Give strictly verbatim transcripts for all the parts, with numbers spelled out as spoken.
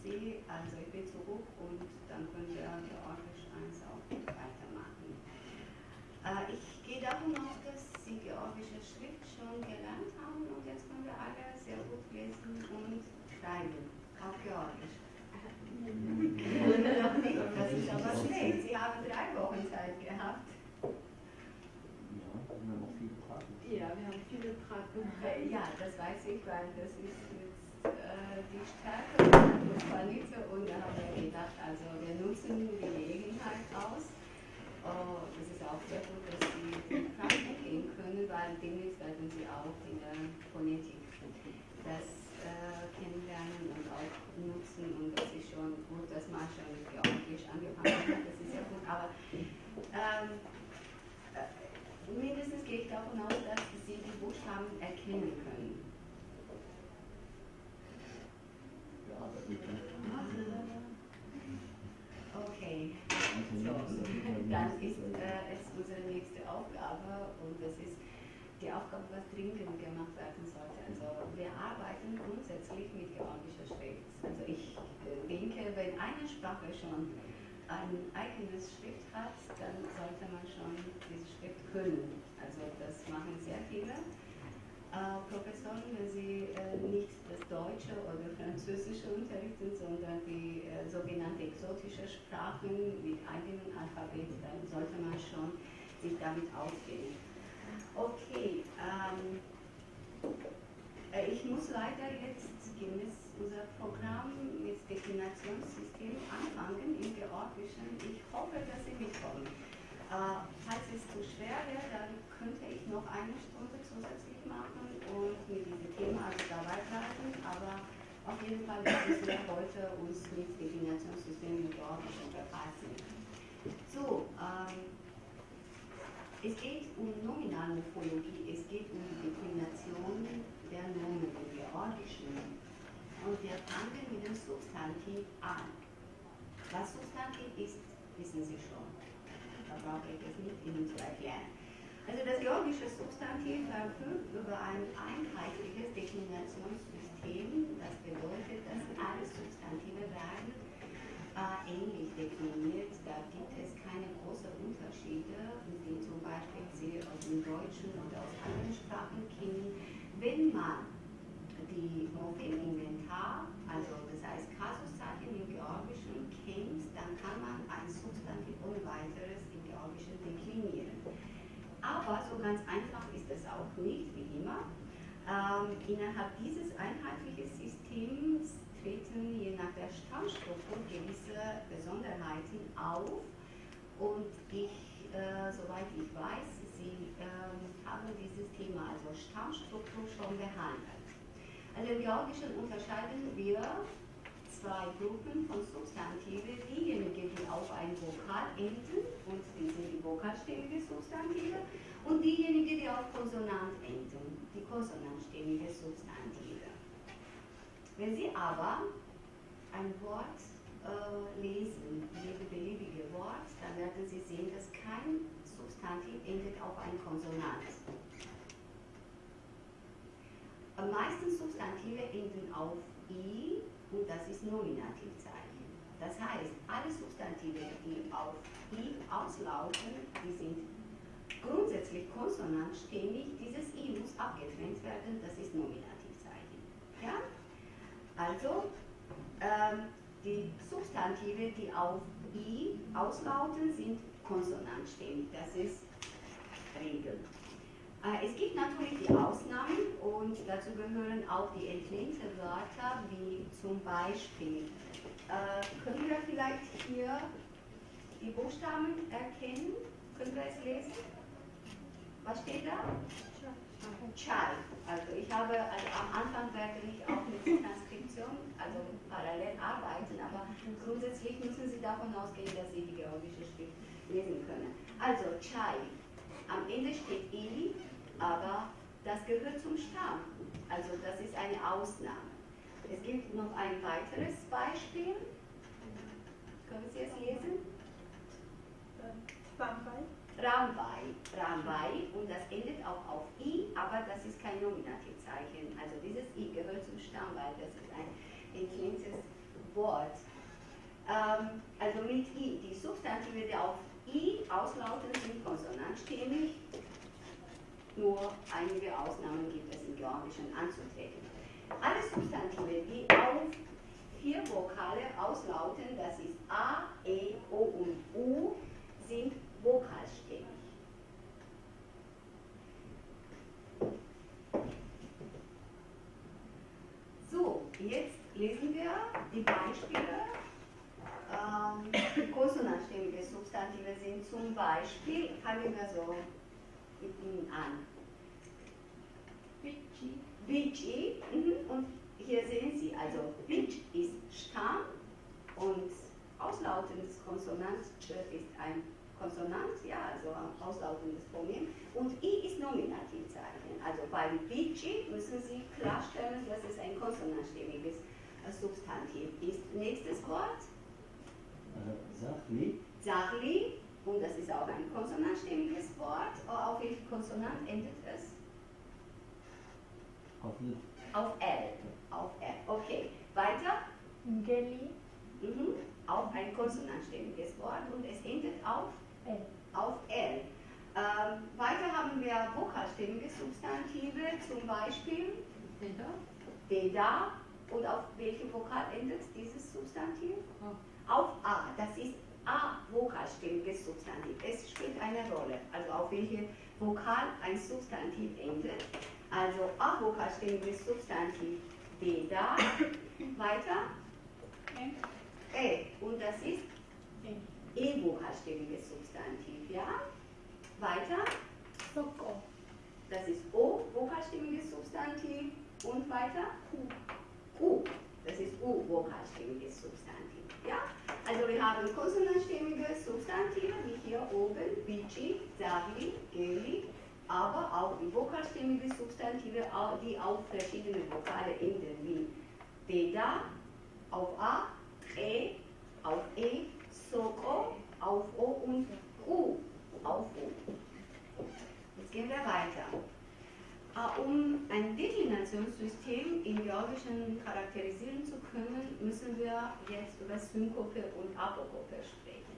Sie, also ich bin zurück und dann können wir Georgisch eins auch weitermachen. Äh, ich gehe davon aus, dass Sie georgische Schrift schon gelernt haben und jetzt können wir alle sehr gut lesen und schreiben, auf Georgisch. Noch nicht, das ist aber schlecht. Sie haben drei Wochen Zeit gehabt. Ja, wir haben auch viele Fragen. Ja, wir haben viele Fragen. Äh, ja, das weiß ich, weil das ist jetzt äh, die Stärke und Qualität und da haben wir gedacht, also wir nutzen die Gelegenheit aus. Oh, das ist auch sehr gut, dass Sie die Fragen gehen können, weil demnächst werden Sie auch in der Phonetik das äh, kennenlernen und auch nutzen und das ist schon gut, dass man schon mit Georgisch angefangen hat, das ist sehr gut, aber ähm, äh, mindestens gehe ich davon aus, dass Sie die Buchstaben erkennen können. Ja, das wird Okay, so, dann ist äh, es unsere nächste Aufgabe und das ist die Aufgabe, was dringend gemacht werden sollte. Also wir arbeiten grundsätzlich mit georgischer Schrift. Also ich äh, denke, wenn eine Sprache schon ein eigenes Schrift hat, dann sollte man schon diese Schrift können. Also das machen sehr viele äh, Professoren, wenn sie äh, nicht das Deutsche oder Französische unterrichten, sondern die äh, sogenannte exotische Sprachen mit eigenem Alphabet, dann sollte man schon sich damit auskennen. Okay, ähm, äh, ich muss leider jetzt gemäß unser Programm mit Deklinationssystem anfangen im Georgischen. Ich hoffe, dass Sie mitkommen. Uh, falls es zu schwer wäre, dann könnte ich noch eine Stunde zusätzlich machen und mit diesem Thema also dabei bleiben, aber auf jeden Fall müssen wir heute uns mit Deklinationssystemen im Georgischen befassen. So, ähm, es geht um Nominalmorphologie, es geht um die Deklination der Nomen im Georgischen und wir fangen mit dem Substantiv an. Was Substantiv ist, wissen Sie schon. Da brauche ich es nicht Ihnen zu erklären. Also das georgische Substantiv verfügt über ein einheitliches Deklinationssystem. Das bedeutet, dass alle Substantive werden äh, ähnlich dekliniert. Da gibt es keine großen Unterschiede, die zum Beispiel Sie aus dem Deutschen oder aus anderen Sprachen kennen. Wenn man die Morpheminventar, also das heißt Kasuszeichen im Georgischen kennt, dann kann man ein Substantiv ohne weiteres im Georgischen deklinieren. Aber so ganz einfach ist es auch nicht, wie immer. Ähm, innerhalb dieses einheitlichen Systems treten je nach der Stammstruktur gewisse Besonderheiten auf und ich, äh, soweit ich weiß, Sie äh, haben dieses Thema, also Stammstruktur, schon behandelt. Also im Georgischen unterscheiden wir zwei Gruppen von Substantive, diejenigen, die auf ein Vokal enden, und die sind die vokalstämmige Substantive, und diejenigen, die auf Konsonant enden, die konsonantstämmige Substantive. Wenn Sie aber ein Wort äh, lesen, jedes beliebige Wort, dann werden Sie sehen, dass kein Substantiv endet auf ein Konsonant. Am meisten Substantive enden auf I und das ist Nominativzeichen. Das heißt, alle Substantive, die auf I auslaufen, die sind grundsätzlich konsonantstämmig. Dieses I muss abgetrennt werden, das ist Nominativzeichen. Ja? Also, ähm, die Substantive, die auf I auslauten, sind konsonantstämmig. Das ist Regel. Es gibt natürlich die Ausnahmen und dazu gehören auch die entlehnten Wörter, wie zum Beispiel, äh, können wir vielleicht hier die Buchstaben erkennen? Können wir es lesen? Was steht da? Chai. Also ich habe, also am Anfang werde ich auch mit der Transkription, also parallel arbeiten, aber grundsätzlich müssen Sie davon ausgehen, dass Sie die georgische Schrift lesen können. Also Chai. Am Ende steht I, aber das gehört zum Stamm. Also das ist eine Ausnahme. Es gibt noch ein weiteres Beispiel. Können Sie es lesen? Rambai. Rambai. Rambai und das endet auch auf I, aber das ist kein Nominativzeichen. Also dieses I gehört zum Stamm, weil das ist ein entlehntes Wort. Ähm, also mit I. Die Substantive, die auf I auslauten, sind konsonantstimmig. Nur einige Ausnahmen gibt es im Georgischen anzutreten. Alle Substantive, die auf vier Vokale auslauten, das ist A, E, O und U, sind vokalstimmig. So, jetzt lesen wir die Beispiele. Ähm, die konsonantstimmige Substantive sind zum Beispiel, fangen wir so mit ihnen an. Vici. Vici, mhm. Und hier sehen Sie, also Vic ist Stamm und auslautendes Konsonant ist ein Konsonant, ja, also auslautendes Phonem, und I ist Nominativzeichen. Also bei Vici müssen Sie klarstellen, dass es ein konsonantstimmiges Substantiv ist. Nächstes Wort. Sachli. Sachli, und das ist auch ein konsonantstimmiges Wort. Auf welche Konsonant endet es? Auf L. Auf L. Auf L. Okay. Weiter? Geli. Mhm. Auch ein konsonantstimmiges Wort und es endet auf L. Auf L. Ähm, weiter haben wir vokalstimmige Substantive, zum Beispiel Deda. Deda. Und auf welchem Vokal endet dieses Substantiv? Oh. Auf A. Das ist A vokalstimmiges Substantiv. Es spielt eine Rolle, also auf welche Vokal ein Substantiv endet. Also A vokalstimmiges Substantiv Deda. Weiter? E. E. Und das ist E. E vokalstimmiges Substantiv, ja? Weiter? Soko. Das ist O vokalstimmiges Substantiv. Und weiter? Q. U. Das ist U vokalstimmiges Substantiv, ja? Also wir haben konsonantstimmige Substantive, wie hier oben, Vici, Sahli, Geli, aber auch die vokalstimmige Substantive, die auf verschiedene Vokale enden, wie Deda, auf A, E, auf E, Soko, auf O und U, auf U. Jetzt gehen wir weiter. Um ein Deklinationssystem im Georgischen charakterisieren zu können, müssen wir jetzt über Synkope und Apokope sprechen.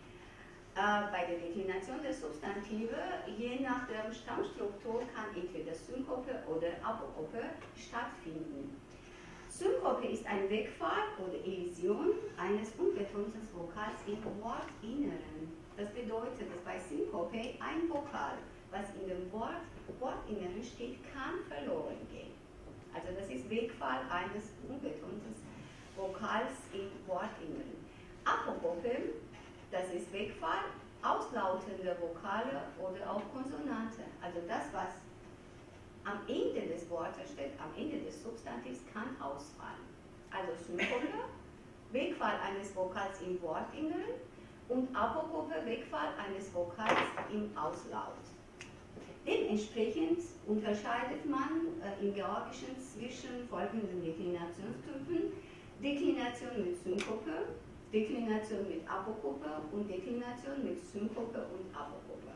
Äh, bei der Deklination der Substantive, je nach der Stammstruktur, kann entweder Synkope oder Apokope stattfinden. Synkope ist ein Wegfall oder Elision eines unbetonten Vokals im Wortinneren. Das bedeutet, dass bei Synkope ein Vokal, was in dem Wort, Wortinneren steht, kann verloren gehen. Also das ist Wegfall eines unbetonten Vokals im Wortinneren. Apokope, das ist Wegfall auslautender Vokale oder auch Konsonante. Also das, was am Ende des Wortes steht, am Ende des Substantivs, kann ausfallen. Also Synkope, Wegfall eines Vokals im Wortinneren, und Apokope, Wegfall eines Vokals im Auslaut. Dementsprechend unterscheidet man äh, im Georgischen zwischen folgenden Deklinationstypen: Deklination mit Synkope, Deklination mit Apokope und Deklination mit Synkope und Apokope.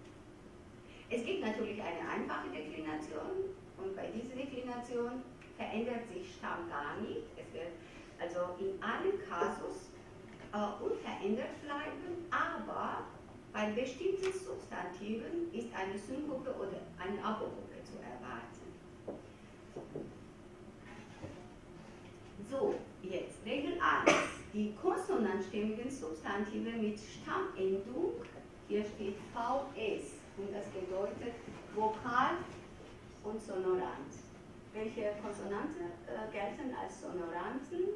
Es gibt natürlich eine einfache Deklination, und bei dieser Deklination verändert sich Stamm gar nicht. Es wird also in allen Kasus äh, unverändert bleiben, aber bei bestimmten Substantiven ist eine Synkope oder eine Apokope zu erwarten. So, jetzt Regel eins. Die konsonantstimmigen Substantive mit Stammendung, hier steht V S, und das bedeutet Vokal und Sonorant. Welche Konsonanten äh, gelten als Sonoranten?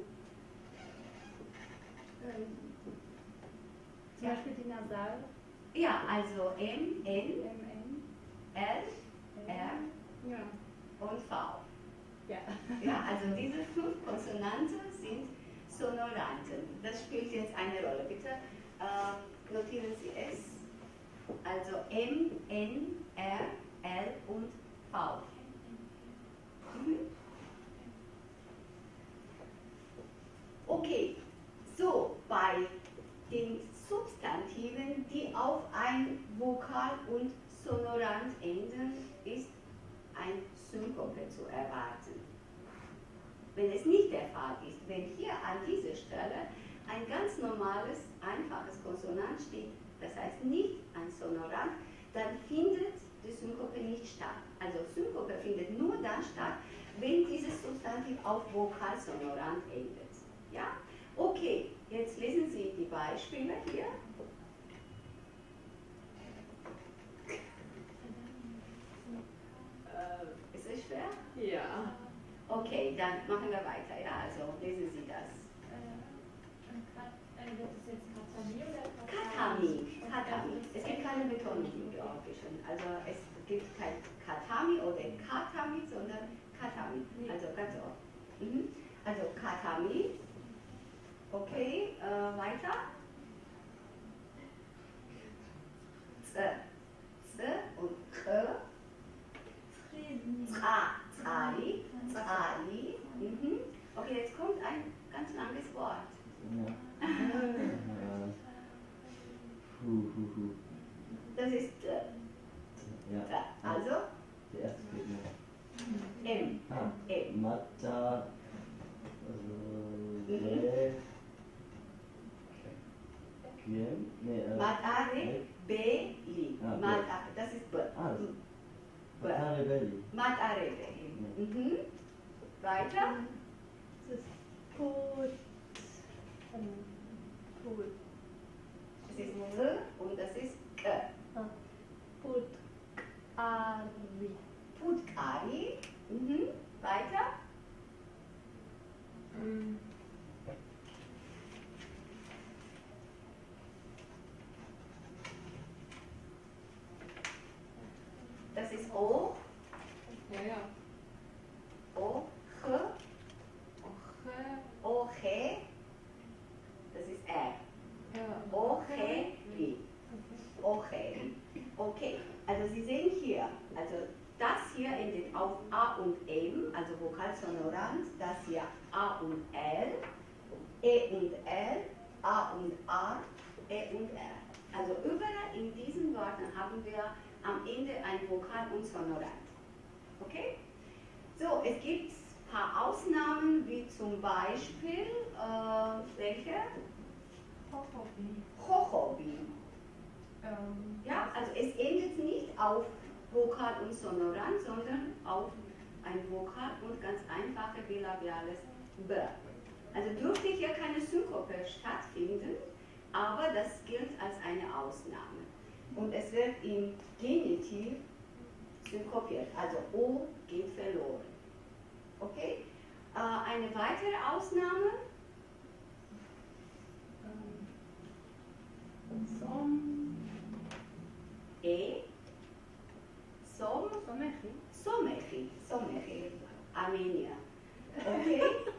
Ähm, zum Beispiel die Nasal. Ja, also M, N, M, N. L, R Ja. und V. Ja. Ja, also diese fünf Konsonanten sind Sonoranten. Das spielt jetzt eine Rolle. Bitte äh, notieren Sie es. Also M, N, R, L und V. Mhm. Okay, so bei den Substantiven, die auf ein Vokal und Sonorant enden, ist ein Synkope zu erwarten. wenn es nicht der Fall ist, wenn hier an dieser Stelle ein ganz normales, einfaches Konsonant steht, das heißt nicht ein Sonorant, dann findet die Synkope nicht statt. Also Synkope findet nur dann statt, wenn dieses Substantiv auf Vokalsonorant endet. Ja? Okay, jetzt lesen Sie die Beispiele hier. Äh, ist es schwer? Ja. Okay, dann machen wir weiter. Ja, also lesen Sie das. Wird es jetzt Katami oder Katami, Katami. Es gibt keine Betonung im Georgischen. Also es gibt kein Katami oder Katami, sondern Katami. Also ganz oft. Mhm. Also Katami. Okay, äh, weiter. Z, Z und K. Za, Zali, Zali. Mhm. Okay, jetzt kommt ein ganz langes Wort. Ja. Äh, hu, hu, hu. Das ist äh, Ja. also Der erste fehlt noch. M. Ah, M. Mata. Äh, Re. Quien? Nee, äh. Matare Beli. Ah, Mata, das ist B. Ah, das B. Matare Belli. Matare Beli. Mhm. Weiter. Das ist Put. Put. Das ist T und das ist K. Put. Ari. Putkari. Mhm. Weiter. Mhm. Das ist O. Ja, ja. O. H. Och, O. He. Das ist R. ja. O. He. Li. O. He. Li. Okay. Also Sie sehen hier, also das hier endet auf A und M, also Vokalsonorant, das hier A und L, E und L, A und A, E und R. Also überall in diesen Worten haben wir am Ende ein Vokal und Sonorant. Okay? So, es gibt ein paar Ausnahmen, wie zum Beispiel, äh, welche? Hochobi. Hochobi. Ähm, Ja, also es endet nicht auf Vokal und Sonorant, sondern auf ein Vokal und ganz einfache bilabiales B. Also dürfte hier keine Synkope stattfinden, aber das gilt als eine Ausnahme. Und es wird im Genitiv synkopiert, also O geht verloren. Okay? Äh, eine weitere Ausnahme? Som. E. Som. Somechi. Somechi. Somechi. Armenier. Okay?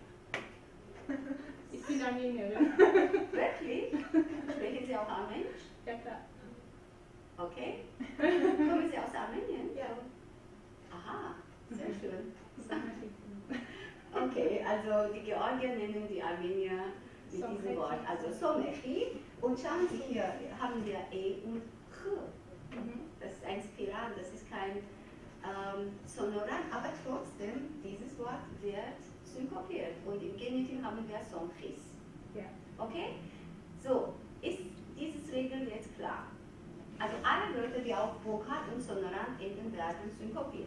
Ich bin Armenierin. Wirklich? Sprechen Sie auch Armenisch? Ja, klar. Okay. Kommen Sie aus Armenien? Ja. Aha, sehr schön. Somechi. Okay, also die Georgier nennen die Armenier mit diesem Somechi. Wort, also Somechi. Und schauen Sie hier, haben wir E und Ch. Mhm. Das ist ein Spiral, das ist kein ähm, Sonorant, aber trotzdem, dieses Wort wird synkopiert. Und im Genitiv haben wir Somchis. Ja. Okay? So, ist dieses Regel jetzt klar? Also alle Wörter, die auf Vokal und Sonorant enden, werden synkopiert.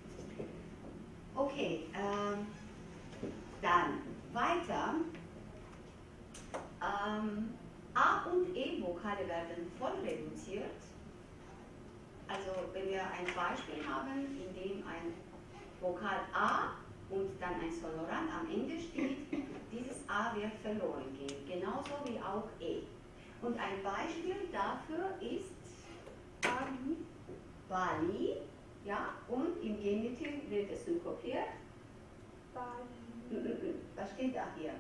Okay, ähm, dann weiter. Ähm, A und E-Vokale werden voll reduziert. Also wenn wir ein Beispiel haben, in dem ein Vokal A und dann ein Sonorant am Ende steht, dieses A wird verloren gehen, genauso wie auch E. Und ein Beispiel dafür ist Bali. Bali, ja, und im Genitiv wird es synkopiert. Bali. Was steht da hier?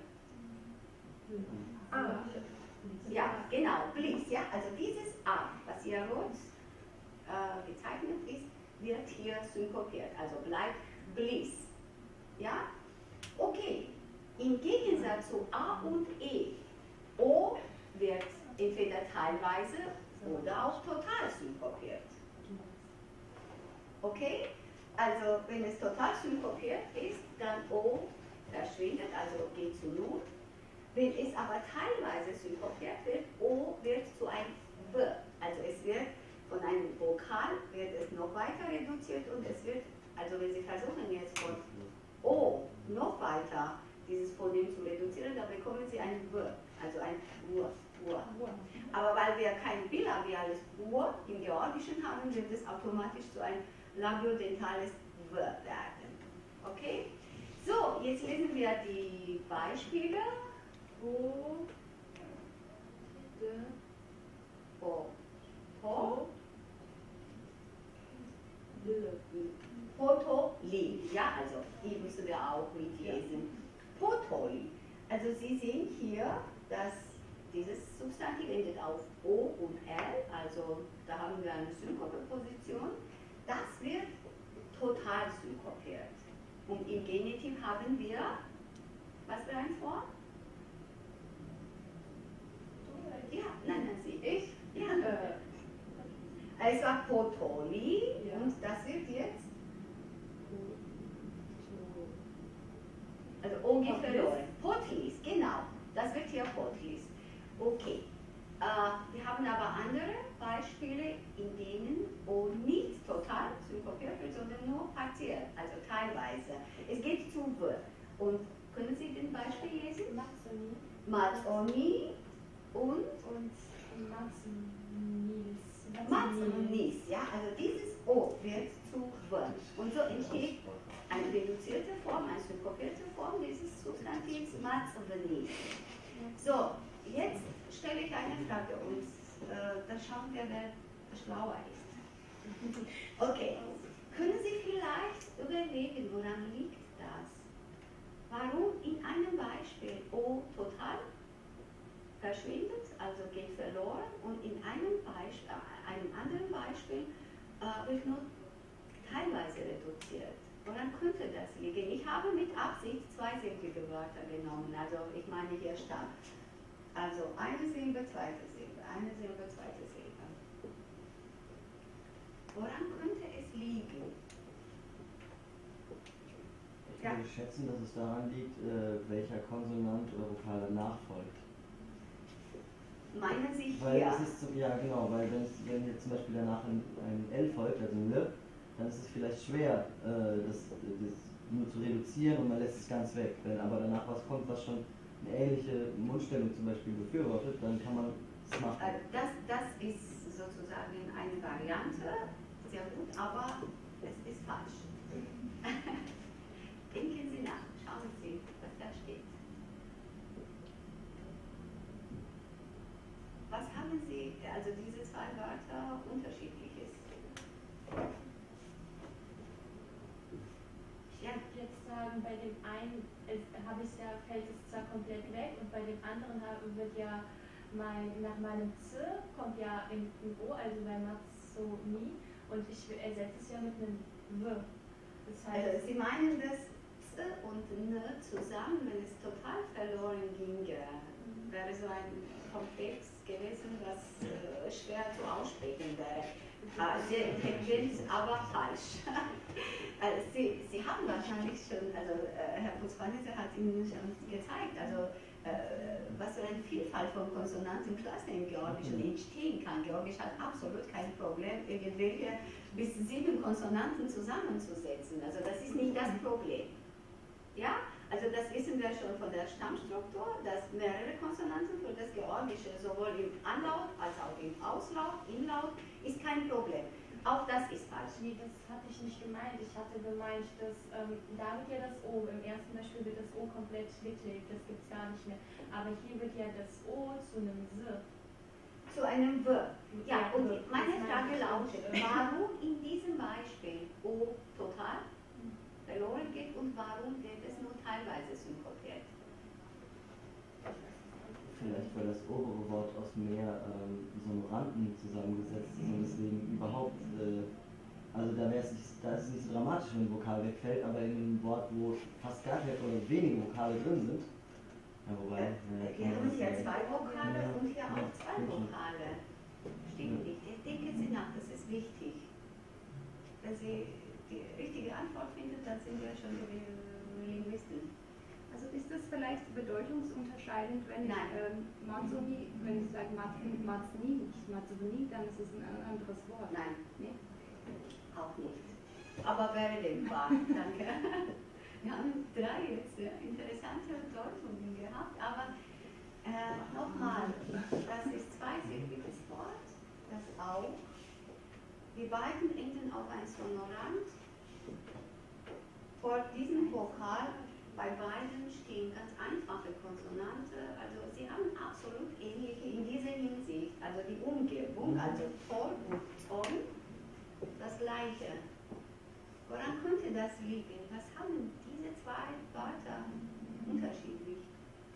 Ah. Ja, genau, Bliss, ja, also dieses A, was hier rot äh, gezeichnet ist, wird hier synkopiert, also bleibt Bliss. Ja? Okay, im Gegensatz zu A und E, O wird entweder teilweise oder auch total synkopiert. Okay? Also wenn es total synkopiert ist, dann O verschwindet, also geht zu Null. Wenn es aber teilweise synkopiert wird, O wird zu einem W. Also es wird von einem Vokal, wird es noch weiter reduziert und es wird, also wenn Sie versuchen jetzt von O noch weiter dieses Phonem zu reduzieren, dann bekommen Sie ein W, also ein Ur, Ur. Aber weil wir kein bilabiales Ur im Georgischen haben, wird es automatisch zu einem labiodentales W werden. Okay? So, jetzt lesen wir die Beispiele. O, de, O, Po, Potoli. Ja, also die müssen wir auch mitlesen. Potoli. Also Sie sehen hier, dass dieses Substantiv endet auf O und L, also da haben wir eine Synkope-Position. Das wird total synkopiert. Und im Genitiv haben wir, was für ein Form? Ja, nennen Sie, ich? Ja. Es war Potoli ja. Und das wird jetzt, also O geht verloren. Potlis, genau, das wird hier Potlis. Okay, äh, wir haben aber andere Beispiele, in denen O nicht total synkopiert wird, sondern nur partiell, also teilweise. Es geht zu W. Und können Sie den Beispiel lesen? Mazzoni. Mazzoni und? Und Mazzonis. Mazzonis, ja, also dieses O wird zu W. Und so entsteht eine reduzierte Form, eine synkopierte Form dieses Substantivs Mazzonis. So, jetzt stelle ich eine Frage und äh, dann schauen wir, wer schlauer ist. Okay, können Sie vielleicht überlegen, woran liegt das? Warum in einem Beispiel O total verschwindet, also geht verloren, und in einem, Beisp äh, einem anderen Beispiel äh, wird nur teilweise reduziert. Woran könnte das liegen? Ich habe mit Absicht zwei silbige Wörter genommen, also ich meine hier Stab. Also eine Silbe, zweite Silbe, eine Silbe, zweite Silbe. Woran könnte es liegen? Ich würde ja. schätzen, dass es daran liegt, äh, welcher Konsonant oder Vokal danach folgt. Meinen Sie hier? Weil es ist so, ja genau, weil wenn, es, wenn jetzt zum Beispiel danach ein, ein L folgt, also ein L, dann ist es vielleicht schwer, äh, das, das nur zu reduzieren und man lässt es ganz weg. Wenn aber danach was kommt, was schon eine ähnliche Mundstellung zum Beispiel befürwortet, dann kann man es machen. Das, das ist sozusagen eine Variante, sehr gut, aber es ist falsch. Denken Sie nach, schauen Sie, was da steht. Was haben Sie, also diese zwei Wörter unterschiedliches? Ich würde jetzt sagen, bei dem einen habe ich ja, fällt es zwar komplett weg und bei dem anderen wird ja mein, nach meinem Z kommt ja ein, ein O, also bei Mazzoni, und ich ersetze es ja mit einem W. Das heißt, also Sie meinen das Z und N zusammen, wenn es total verloren ginge, mhm. wäre so ein Komplex gewesen, was äh, schwer zu aussprechen wäre. Äh, sehr intelligent, aber falsch. also Sie, Sie haben wahrscheinlich schon, also äh, Herr Putzpanese hat Ihnen schon gezeigt, also äh, was für eine Vielfalt von Konsonantenklassen im Georgischen entstehen kann. Georgisch hat absolut kein Problem, irgendwelche bis sieben Konsonanten zusammenzusetzen. Also das ist nicht das Problem. Ja? Also das wissen wir schon von der Stammstruktur, dass mehrere Konsonanten für das Georgische sowohl im Anlaut als auch im Auslaut, Inlaut, ist kein Problem. Auch das ist falsch. Nee, das hatte ich nicht gemeint. Ich hatte gemeint, dass ähm, da wird ja das O, im ersten Beispiel wird das O komplett geklebt, das gibt es gar nicht mehr. Aber hier wird ja das O zu einem S. Zu einem W. Ja, und meine Frage lautet, warum in diesem Beispiel O total verloren geht und warum wird es nur teilweise synkopiert? Vielleicht, weil das obere Wort aus mehr ähm, Sonoranten zusammengesetzt ist und deswegen überhaupt, äh, also da, da ist es nicht so dramatisch, wenn ein Vokal wegfällt, aber in einem Wort, wo fast gar keine oder wenige Vokale drin sind, ja, wobei... Äh, wir haben hier zwei Vokale ja, und hier ja, auch zwei Vokale. Stimmt nicht. Denken Sie nach, das ist wichtig. Wenn Sie die richtige Antwort finden, dann sind wir schon die Linguisten. Also ist das vielleicht bedeutungsunterscheidend, wenn Nein. ich ähm, Mazzoni, wenn ich sage Mazzoni, nicht Mazzoni, dann ist es ein anderes Wort. Nein, Nee? auch nicht. Aber wäre denkbar. Danke. Wir haben drei jetzt äh, interessante Deutungen gehabt, aber äh, nochmal, das ist zweisilbiges Wort, das auch. Die beiden enden auf ein Sonorant. Vor diesem Vokal bei beiden stehen ganz einfache Konsonante, also sie haben absolut ähnliche in dieser Hinsicht, also die Umgebung, also Ton und Ton, das gleiche. Woran könnte das liegen? Was haben diese zwei Wörter unterschiedlich?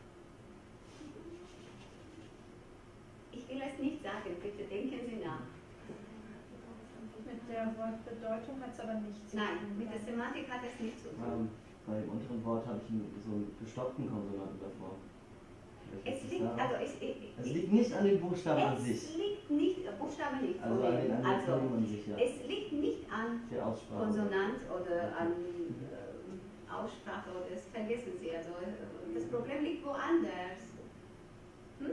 Ich will es nicht sagen, bitte denken Sie nach. Mit der Wortbedeutung hat es aber nichts zu tun. Nein, mit der Semantik hat es nichts zu tun. Ähm, bei dem unteren Wort habe ich einen, so einen gestoppten Konsonanten davor. Es liegt, also es, ich, es liegt nicht an den Buchstaben an es sich. liegt nicht, äh, Buchstaben nicht, Also an den, an den also Tönen an sich, ja. es liegt nicht an Der Aussprache. Konsonant oder an äh, Aussprache oder das vergessen Sie, also äh, das Problem liegt woanders. Hm?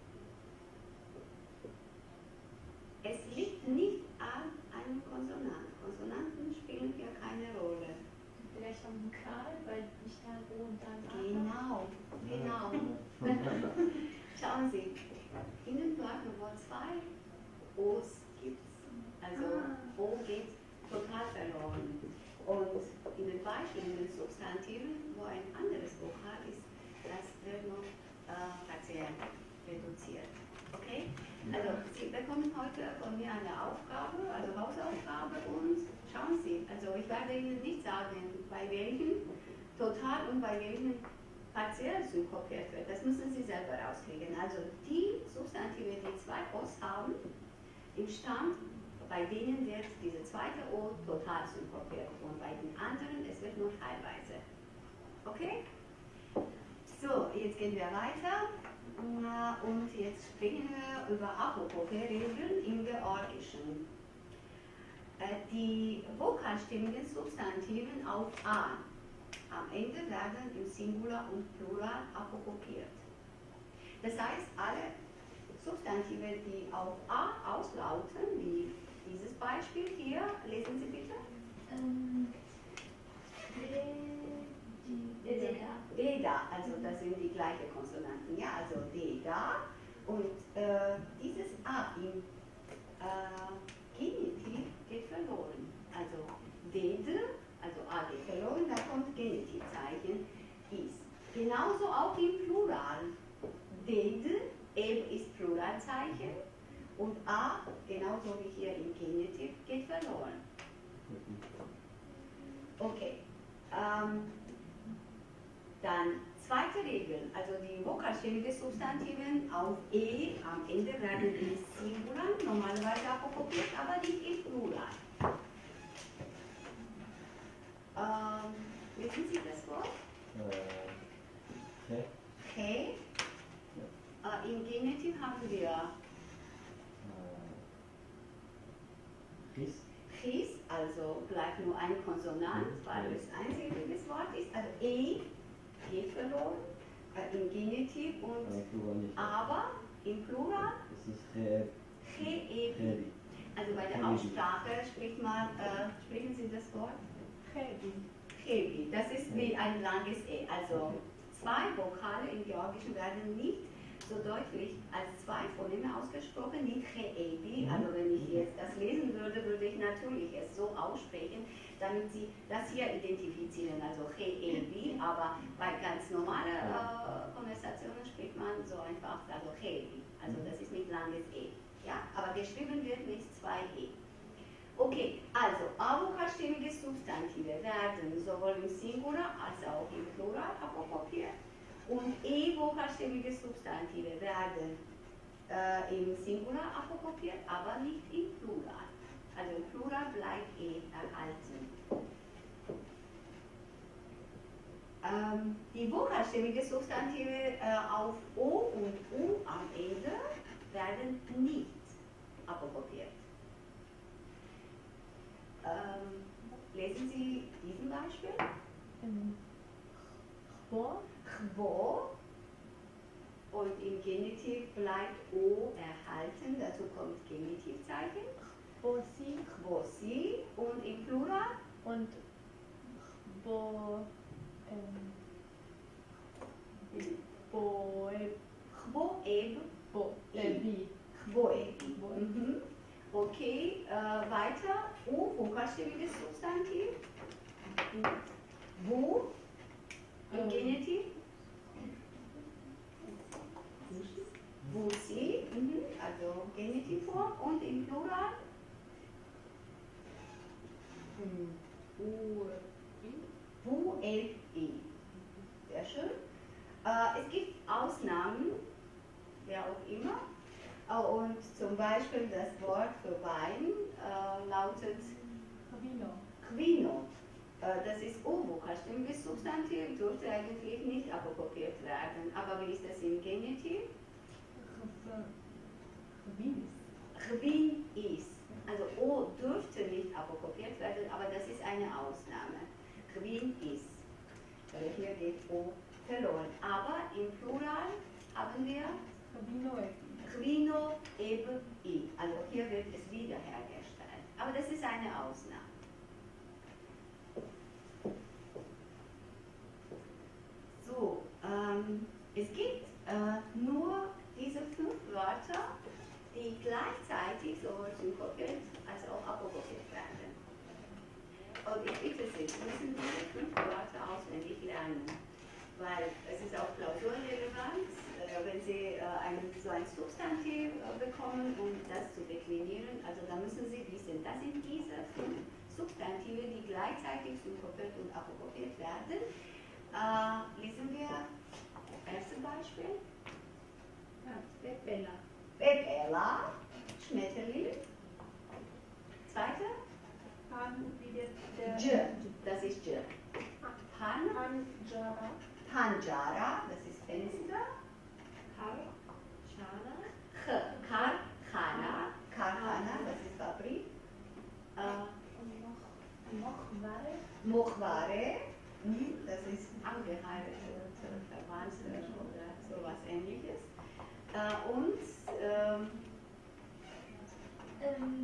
Es liegt nicht an einem Konsonant. Konsonanten spielen hier keine Rolle. Vielleicht am Vokal, weil nicht da O und dann A. Genau, genau. Schauen Sie, in den Wörtern, wo zwei O's gibt, also O geht total verloren. Und in den Beispielen, in den Substantiven, wo ein anderes Vokal ist, das wird noch äh, partiell reduziert. Okay? Also Sie bekommen heute von mir eine Aufgabe, also Hausaufgabe, und schauen Sie, also ich werde Ihnen nicht sagen, bei welchen total und bei welchen partiell synkopiert wird. Das müssen Sie selber rauskriegen. Also die Substantive, die zwei O's haben, im Stand, bei denen wird diese zweite O total synkopiert und bei den anderen, es wird nur teilweise. Okay? So, jetzt gehen wir weiter. Und jetzt sprechen wir über Apokopie-Regeln im Georgischen. Die vokalstimmigen Substantiven auf A am Ende werden im Singular und Plural apokopiert. Das heißt, alle Substantive, die auf A auslauten, wie dieses Beispiel hier, lesen Sie bitte. Ähm, Deda. Deda, also das sind die gleichen Konsonanten, ja, also Deda. Und äh, dieses A im äh, Genitiv geht verloren. Also Dede, also A geht verloren, da kommt Genitivzeichen, ist. Genauso auch im Plural. Dede, E ist Pluralzeichen und A, genauso wie hier im Genitiv, geht verloren. Okay. Ähm, Dann zweite Regel, also die vokalständigen Substantiven auf E am Ende werden im Singular normalerweise apokopiert, aber nicht im Plural. Ähm, wissen Sie das Wort? Äh, okay. He. Äh, Im Genitiv haben wir Äh, Chis. Chis, also bleibt nur ein Konsonant, weil es ein silbiges Wort ist, also E geht verloren äh, im Genitiv und Aber Plural nicht. aber im Plural Es ist Re. Cheebi. Rebi. Also bei der Cheebi. Aussprache spricht man, äh, sprechen Sie das Wort? Chebi. Cheebi. Das ist wie ein langes E. Also zwei Vokale im Georgischen werden nicht so deutlich als zwei Phoneme ausgesprochen, nicht Cheebi. Also wenn ich jetzt das lesen würde, würde ich natürlich es so aussprechen, damit Sie das hier identifizieren, also Cheebi, aber bei ganz normalen äh, Konversationen spricht man so einfach, also Cheebi, also das ist mit langes E, ja, aber geschrieben wird mit zwei E. Okay, also avokalstimmige Substantive werden sowohl im Singular als auch im Plural apokopiert und E-vokalstimmige Substantive werden äh, im Singular apokopiert, aber nicht im Plural. Also im Plural bleibt E erhalten. Ähm, die vokalstimmige Substantive äh, auf O und U am Ende werden nicht apokopiert. Ähm, lesen Sie diesen Beispiel? Im Chor. Quo. Und im Genitiv bleibt O erhalten, dazu kommt Genitivzeichen. Quosi Quosi. Und im Plural? und Bo, ähm, Boeb, Quoeb. Boebi. Quoebi. Mhm. Okay, äh, weiter. U, vokalständiges Substantiv. Wo? Im Genitiv? Wusi, mhm. Also Genitivform. Und im Plural? Wuebi. Sehr schön. Äh, es gibt Ausnahmen, wer auch immer. Äh, und zum Beispiel das Wort für Wein äh, lautet Vino. Quino. Äh, das ist O-vokalständiges Substantiv, dürfte eigentlich nicht apokopiert werden. Aber wie ist das im Genitiv? Chvin ist. Also O dürfte nicht apokopiert werden, aber das ist eine Ausnahme. Chvin ist. Weil hier geht O verloren. Aber im Plural haben wir Vino. Quino eb i. Also hier wird es wiederhergestellt. Aber das ist eine Ausnahme. So, ähm, es gibt äh, nur diese fünf Wörter, die gleichzeitig sowohl synkopiert als auch apokopiert werden. Und ich bitte Sie, Sie müssen diese fünf Wörter auswendig lernen, weil es ist auch klausurrelevant, äh, wenn Sie äh, ein, so ein Substantiv äh, bekommen, um das zu deklinieren. Also da müssen Sie wissen, das sind diese fünf Substantive, die gleichzeitig synkopiert und apokopiert werden. Äh, lesen wir das erste Beispiel. Ja, Bella. Bella, Schmetterling. Zweite? Pan, wie der, der J, das ist J. Pan, Panjara. Panjara, das ist Fenster. Karchana. Ch, Karchana, Karchana, das ist Fabrik. Äh, Und noch Mochware. Mochware, mhm, das ist angeheiratet, Verwandte oder sowas ähnliches. Äh, und ähm, Ähm,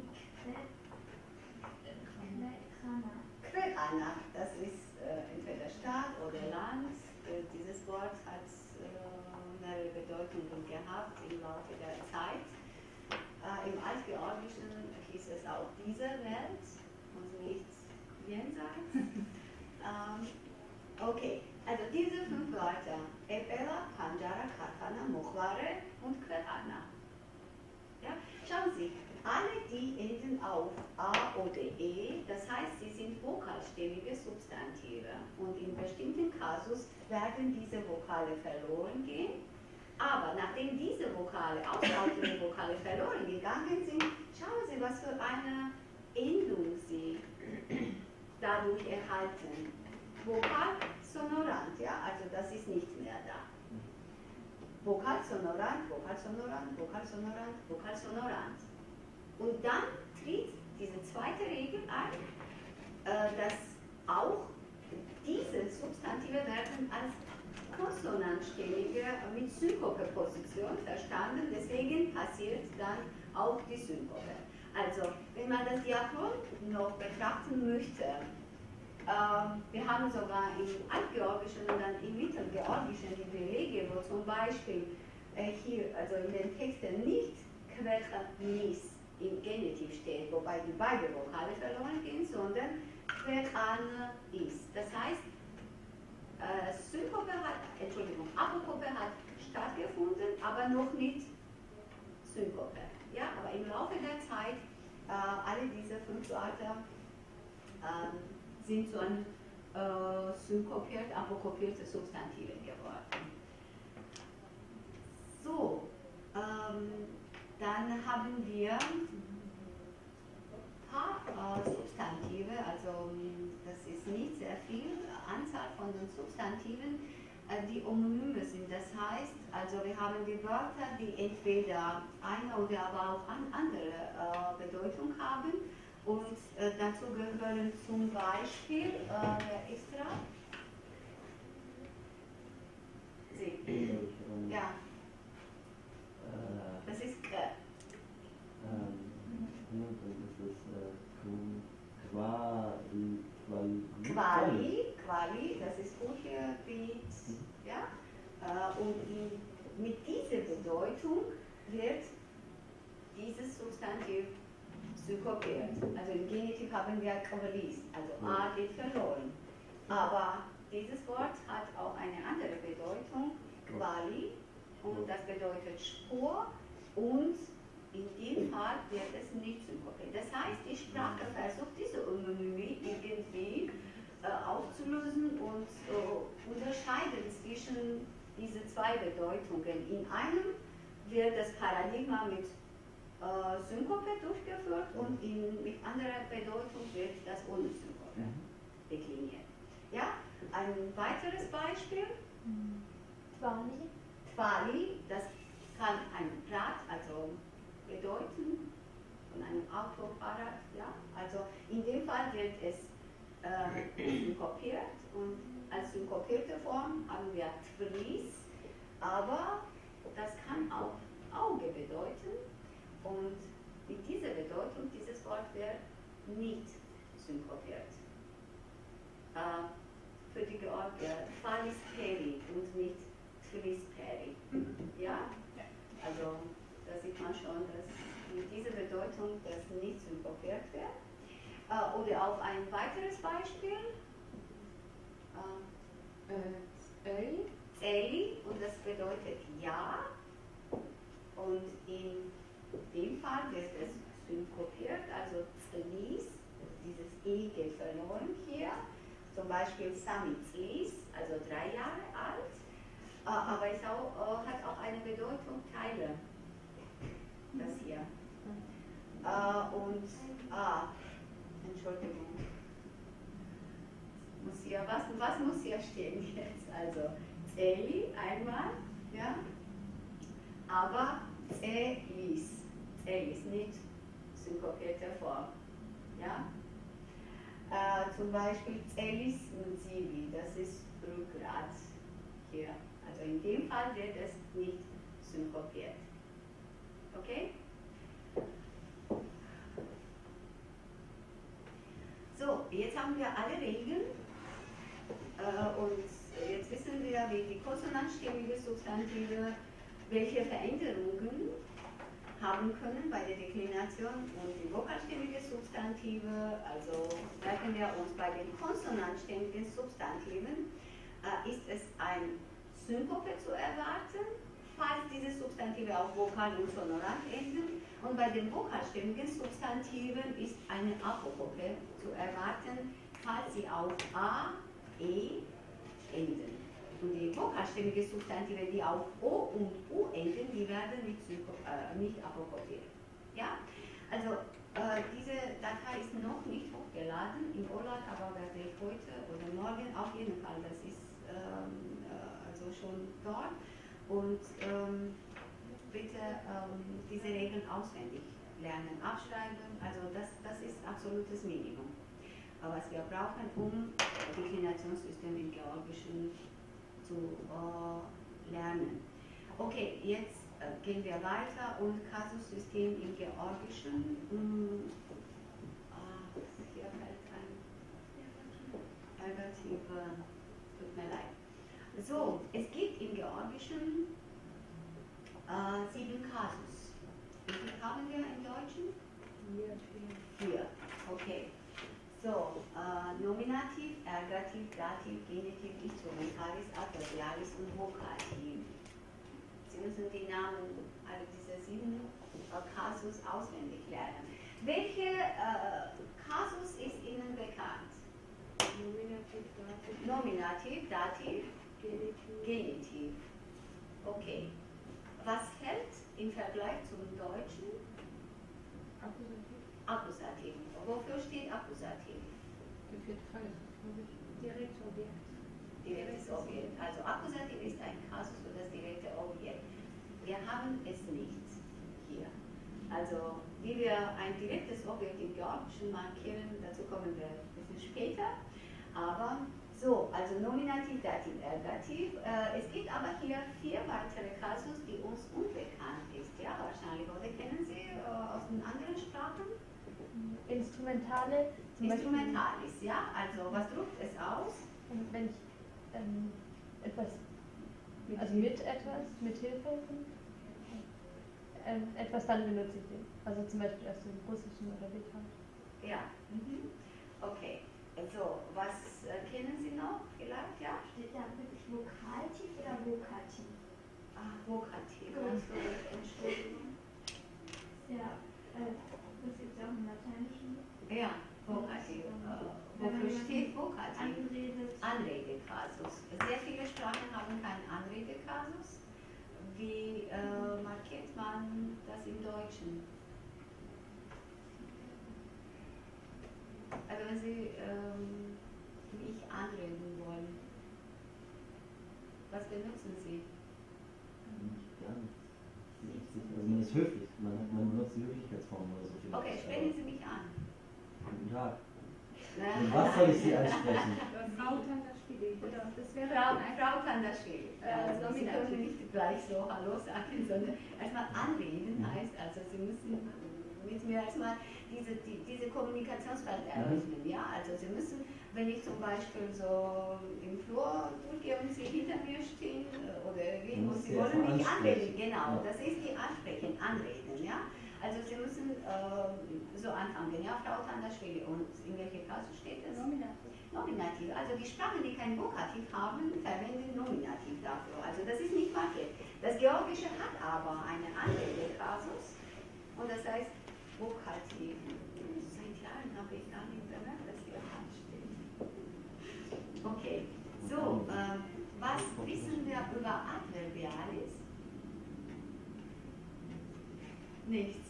Krechana, das ist äh, entweder Stadt oder Land. Äh, dieses Wort hat äh, mehrere Bedeutungen gehabt im Laufe der Zeit. Äh, Im Altgeorgischen hieß es auch diese Welt und nicht jenseits. ähm, okay, also diese fünf Wörter: Ebela, Panjara, Karchana, Mochware und Krechana. Ja? Schauen Sie, alle die enden auf A oder E, das heißt, sie sind vokalständige Substantive und in bestimmten Kasus werden diese Vokale verloren gehen. Aber nachdem diese Vokale, auslautende Vokale verloren gegangen sind, schauen Sie, was für eine Endung sie dadurch erhalten. Vokalsonorant, ja, also das ist nicht mehr da. Vokalsonorant, Vokalsonorant, Vokalsonorant, Vokalsonorant. Und dann tritt diese zweite Regel ein, äh, dass auch diese Substantive werden als konsonantständige mit Synkope-Position verstanden, deswegen passiert dann auch die Synkope. Also, wenn man das Diachron noch betrachten möchte, äh, wir haben sogar im Altgeorgischen und dann im Mittelgeorgischen die Belege, wo zum Beispiel äh, hier, also in den Texten nicht Quechanis im Genitiv steht, wobei die beiden Vokale verloren gehen, sondern Quechane ist. Das heißt, äh, Synkope hat, Entschuldigung, Apokope hat stattgefunden, aber noch nicht Synkope. Ja, aber im Laufe der Zeit, äh, alle diese fünf Wörter äh, sind zu einem äh, synkopiert, apokopierte Substantive geworden. So, ähm, dann haben wir ein paar äh, Substantive, also das ist nicht sehr viel, Anzahl von den Substantiven, äh, die Homonyme sind. Das heißt, also wir haben die Wörter, die entweder eine oder aber auch eine andere äh, Bedeutung haben. Und äh, dazu gehören zum Beispiel, äh, der Extra, Ja. Äh, Das ist K. ähm, das ist äh, Quali, Quali, Quali, Quali, das ist Hochgebiet, ja. Äh, und in, mit dieser Bedeutung wird dieses Substantiv synkopiert. Also im Genitiv haben wir Qualis, also A geht verloren. Aber dieses Wort hat auch eine andere Bedeutung, Quali, und das bedeutet Spur, und in dem Fall wird es nicht synkopiert. Das heißt, die Sprache versucht diese Ömonymie irgendwie äh, aufzulösen und äh, unterscheiden zwischen diese zwei Bedeutungen. In einem wird das Paradigma mit äh, Synkope durchgeführt und in, mit anderer Bedeutung wird das ohne Synkope dekliniert. Ja? Ein weiteres Beispiel. Quali. Quali, das kann ein Rad also bedeuten, von einem Auto, Fahrrad, ja. Also in dem Fall wird es äh, synkopiert und als synkopierte Form haben wir Twilis, aber das kann auch Auge bedeuten und mit dieser Bedeutung, dieses Wort wird nicht synkopiert. Äh, für die Georgier Twilis Peri und nicht Twilis Peri. Ja? Also da sieht man schon, dass mit dieser Bedeutung das nicht synkopiert wird. Äh, oder auch ein weiteres Beispiel. Äh, Eli. Eli, und das bedeutet Ja. Und in dem Fall wird es synkopiert, also Zlis, dieses E geht verloren hier. Zum Beispiel Samizlis, also drei Jahre alt. Uh, aber es auch, uh, hat auch eine Bedeutung Teile, das hier. Uh, und, ah, Entschuldigung, muss hier, was, was muss hier stehen jetzt? Also, Eli einmal, ja, aber Zelis, Zelis, nicht synkopierte Form, ja. Uh, zum Beispiel Zelis Mzivi, das ist Rückgrat hier. Also in dem Fall wird es nicht synkopiert. Okay? So, jetzt haben wir alle Regeln äh, und jetzt wissen wir, wie die konsonantstimmige Substantive, welche Veränderungen haben können bei der Deklination, und die vokalstimmige Substantive. Also merken wir uns, bei den konsonantstimmigen Substantiven äh, ist es ein Synkope zu erwarten, falls diese Substantive auf Vokal und Sonorant enden, und bei den vokalstimmigen Substantiven ist eine Apokope zu erwarten, falls sie auf A, E enden. Und die vokalstimmige Substantive, die auf O und U enden, die werden nicht, äh, nicht apokopiert. Ja? Also äh, diese Datei ist noch nicht hochgeladen im OLAT, aber werde ich heute oder morgen auf jeden Fall, das ist ähm, also schon dort, und ähm, bitte ähm, diese Regeln auswendig lernen, abschreiben, also das, das ist absolutes Minimum, was wir brauchen, um das Deklinationssystem im Georgischen zu äh, lernen. Okay, jetzt äh, gehen wir weiter, und Kasussystem im Georgischen. Mh, ah, hier fällt ein Negativ, tut mir leid. So, es gibt im Georgischen äh, sieben Kasus. Wie viele haben wir im Deutschen? Vier. Vier, okay. So, äh, Nominativ, Ergativ, Dativ, Genitiv, Instrumentalis, Adverbialis und Vokativ. Sie müssen die Namen all dieser sieben äh, Kasus auswendig lernen. Welche äh, Kasus ist Ihnen bekannt? Nominativ, Dativ. Nominativ, Dativ, Genitiv. Genitiv. Okay. Was fällt im Vergleich zum Deutschen? Akkusativ. Akkusativ. Wofür steht Akkusativ? Der vierte Fall ist, glaube ich, direktes Objekt. Direktes Objekt. Also Akkusativ ist ein Kasus für das direkte Objekt. Wir haben es nicht hier. Also wie wir ein direktes Objekt im Georgischen markieren, dazu kommen wir ein bisschen später. Aber so, also Nominativ, Dativ, Ergativ. Äh, es gibt aber hier vier weitere Kasus. Instrumentale, zum Instrumentalis, ja, also was drückt es aus? Beispiel, wenn ich ähm, etwas, also mit etwas, mit Hilfe von ähm, etwas, dann benutze ich den. Also zum Beispiel aus dem Russischen oder Litauischen. Ja, mhm. Okay. Also, was äh, kennen Sie noch vielleicht, ja? Steht da wirklich Vokaltief oder Vokativ? Ah, Vokativ. Also, Entschuldigung. Ja, äh, das gibt es auch im Lateinischen. Ja, Vokativ. Äh, wofür steht Vokativ? Anredet. Anredekasus. Sehr viele Sprachen haben keinen Anredekasus. Wie äh, markiert man das im Deutschen? Also wenn Sie ähm, mich anreden wollen, was benutzen Sie? Gar nichts. Also man ist höflich, man, hat, man benutzt die Höflichkeitsform oder so. Vielleicht. Okay, sprechen Sie mich an. Guten Tag. Und was soll ich Sie ansprechen? Frau Tandaschwili, oder? Das wäre Frau, ein Frau Tandaschwili. Äh, Also Sie Nominal. können nicht gleich so Hallo sagen, sondern erstmal anreden heißt, also Sie müssen mit mir erstmal diese, die, diese Kommunikationsfeld eröffnen. Ja? Also Sie müssen, wenn ich zum Beispiel so im Flur durchgehe und Sie hinter mir stehen äh, oder gehen und Sie wollen mich anreden, genau, das ist die Ansprechen, Anreden. Ja? Also Sie müssen äh, so anfangen, ja, Frau Tandaschwili, und in welcher Klasse steht das? Nominativ. Nominativ. Also die Sprachen, die kein Vokativ haben, verwenden Nominativ dafür. Also das ist nicht markiert. Das Georgische hat aber eine Anredekasus und das heißt Vokativ. Seit Jahren habe ich gar nicht bemerkt, dass hier ansteht. Okay, so, äh, was wissen wir über Adverbialis? Nichts.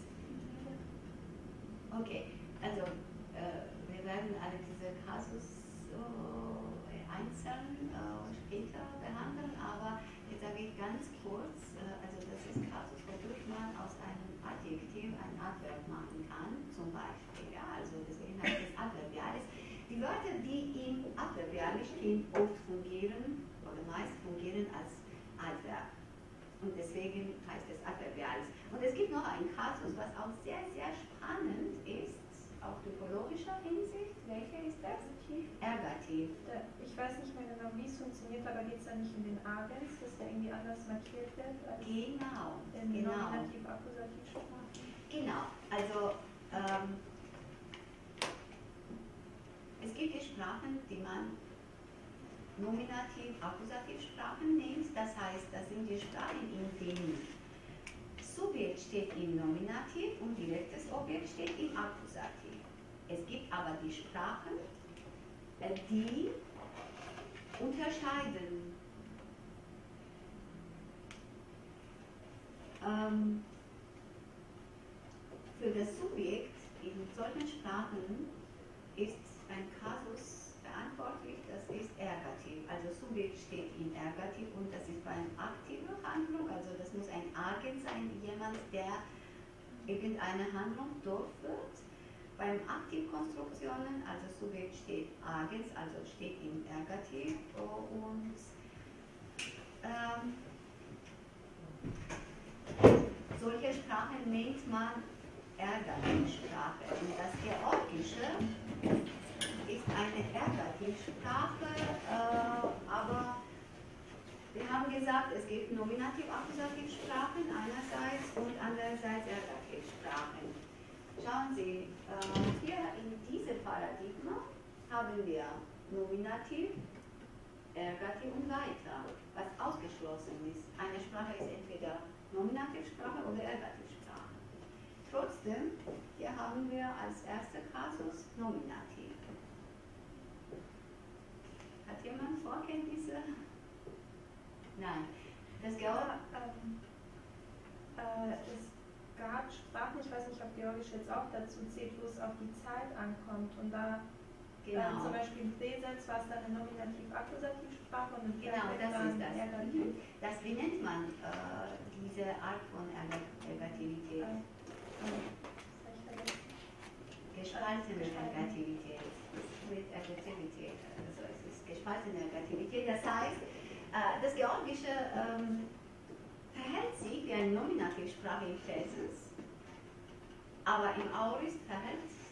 Okay, also äh, wir werden alle diese Kasus äh, einzeln äh, später behandeln, aber jetzt sage ich ganz kurz, äh, also das ist Kasus, wodurch man aus einem Adjektiv ein Adverb machen kann, zum Beispiel, ja, also deswegen heißt es Adverbialis. Die Wörter, die im Adverbialis stehen, oft fungieren oder meist fungieren als Adverb. Und deswegen heißt es Adverbialis. Und es gibt noch einen Kasus, was auch sehr, sehr spannend ist, auf typologischer Hinsicht. Welcher ist das? Ergativ. Ich weiß nicht mehr genau, wie es funktioniert, aber geht es da nicht in den Agens, dass der irgendwie anders markiert wird als Genau, in genau. Nominativ-Akkusativsprachen? Genau, also ähm, es gibt die Sprachen, die man Nominativ-Akkusativsprachen nennt. Das heißt, das sind die Sprachen, in denen Subjekt steht im Nominativ und direktes Objekt steht im Akkusativ. Es gibt aber die Sprachen, die unterscheiden. Ähm, für das Subjekt in solchen Sprachen ist ein Kasus verantwortlich, das ist Ergativ. Also Subjekt steht im Ergativ und das ist bei einer aktiven Handlung, also das muss ein Agent sein, jemand, der irgendeine Handlung durchführt. Beim Aktivkonstruktionen, also Subjekt steht Agens, also steht im Ergativ und ähm, solche Sprachen nennt man Ergativsprache. Und das Georgische ist eine Ergativsprache, äh, aber wir haben gesagt, es gibt Nominativ-Akkusativsprachen einerseits und andererseits Ergativsprachen. Schauen Sie, äh, hier in diesem Paradigma haben wir Nominativ, Ergativ und weiter, was ausgeschlossen ist. Eine Sprache ist entweder Nominativsprache oder Ergativsprache. Trotzdem, hier haben wir als erster Kasus Nominativ. Hat jemand Vorkenntnisse? Nein. Das Ja, ähm, äh, es gab Sprachen, ich weiß nicht, ob Georgisch jetzt auch dazu zählt, wo es auf die Zeit ankommt. Und da genau. ähm, zum Beispiel im Präsens war es dann eine Nominativ-Akkusativsprache und im Genau, Perfekt das dann ist das. Ergativ. Das, wie nennt man äh, diese Art von Ergativität? Ähm, ähm, das hab ich vergessen. Gespaltene Ergativität. Mit Ergativität. Also es ist gespaltene Ergativität. Das heißt, äh, das Georgische ähm, verhält sich wie eine Nominativsprache im Präsens, aber im Aorist verhält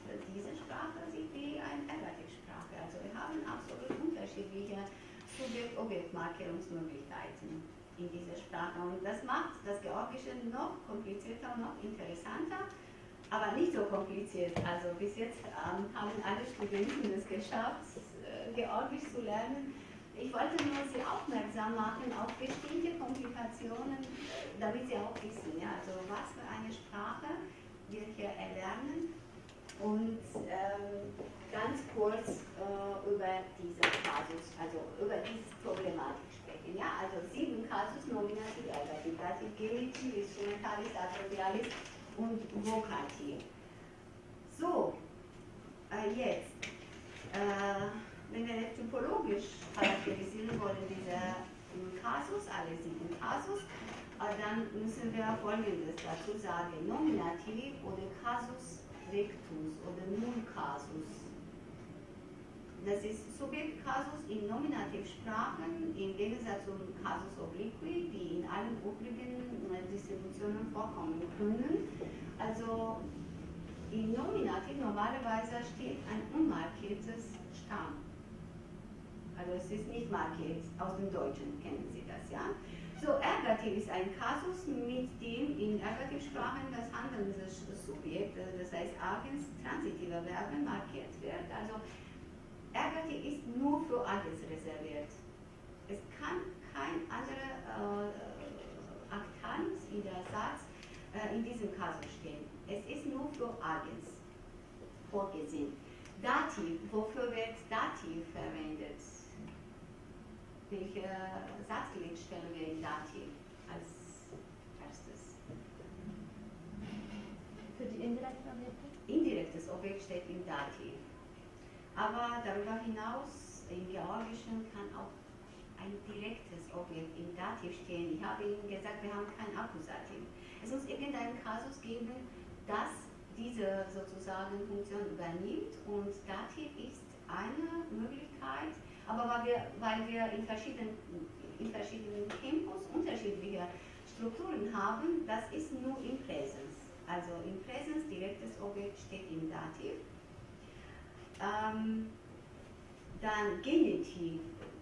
diese Sprache sieht wie eine Ergativ-Sprache. Also wir haben absolut unterschiedliche Subjekt-Objekt-Markierungsmöglichkeiten in dieser Sprache. Und das macht das Georgische noch komplizierter, noch interessanter, aber nicht so kompliziert. Also bis jetzt ähm, haben alle Studenten es geschafft, äh, Georgisch zu lernen. Ich wollte nur Sie aufmerksam machen auf bestimmte Komplikationen, damit Sie auch wissen, ja, also was für eine Sprache wir hier erlernen. Und ähm, ganz kurz äh, über diese Kasus, also über diese Problematik sprechen. Ja, also sieben Kasus, Nominativ, Ergativ, Dativ, Genitiv, Instrumentalis, Adverbialis und Vokativ. So, äh, jetzt. Äh, Wenn wir typologisch charakterisieren wollen, diese Kasus, alle sieben Kasus, dann müssen wir Folgendes dazu sagen. Nominativ oder Kasus rectus oder Null-Kasus. Das ist Subjekt-Kasus in Nominativsprachen im Gegensatz zum Kasus obliqui, die in allen übrigen Distributionen vorkommen können. Also in Nominativ normalerweise steht ein unmarkiertes Stamm. Also es ist nicht markiert, aus dem Deutschen kennen Sie das, ja? So, Ergativ ist ein Kasus, mit dem in Ergativsprachen das handelnde Subjekt, das heißt Agens transitiver Verben markiert wird. Also Ergativ ist nur für Agens reserviert. Es kann kein anderer äh, Aktanis in der Satz äh, in diesem Kasus stehen. Es ist nur für Agens vorgesehen. Dativ, wofür wird Dativ verwendet? Welche Satzglied stellen wir in Dativ als erstes? Für die indirekten Objekte? Indirektes Objekt steht im Dativ. Aber darüber hinaus, im Georgischen kann auch ein direktes Objekt im Dativ stehen. Ich habe Ihnen gesagt, wir haben kein Akkusativ. Es muss irgendeinen Kasus geben, das diese sozusagen Funktion übernimmt, und Dativ ist eine Möglichkeit, aber weil wir, weil wir in, verschiedenen, in verschiedenen Tempos unterschiedliche Strukturen haben, das ist nur im Präsens. Also im Präsens direktes Objekt steht im Dativ. Ähm, dann Genitiv,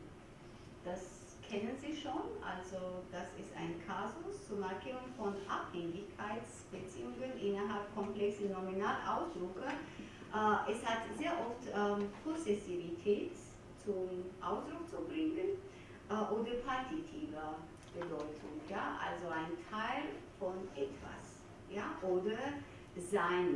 das kennen Sie schon, also das ist ein Kasus zur Markierung von Abhängigkeitsbeziehungen innerhalb komplexer Nominalausdrücke. Äh, es hat sehr oft ähm, Possessivität zum Ausdruck zu bringen äh, oder partitive Bedeutung, ja, also ein Teil von etwas, ja, oder sein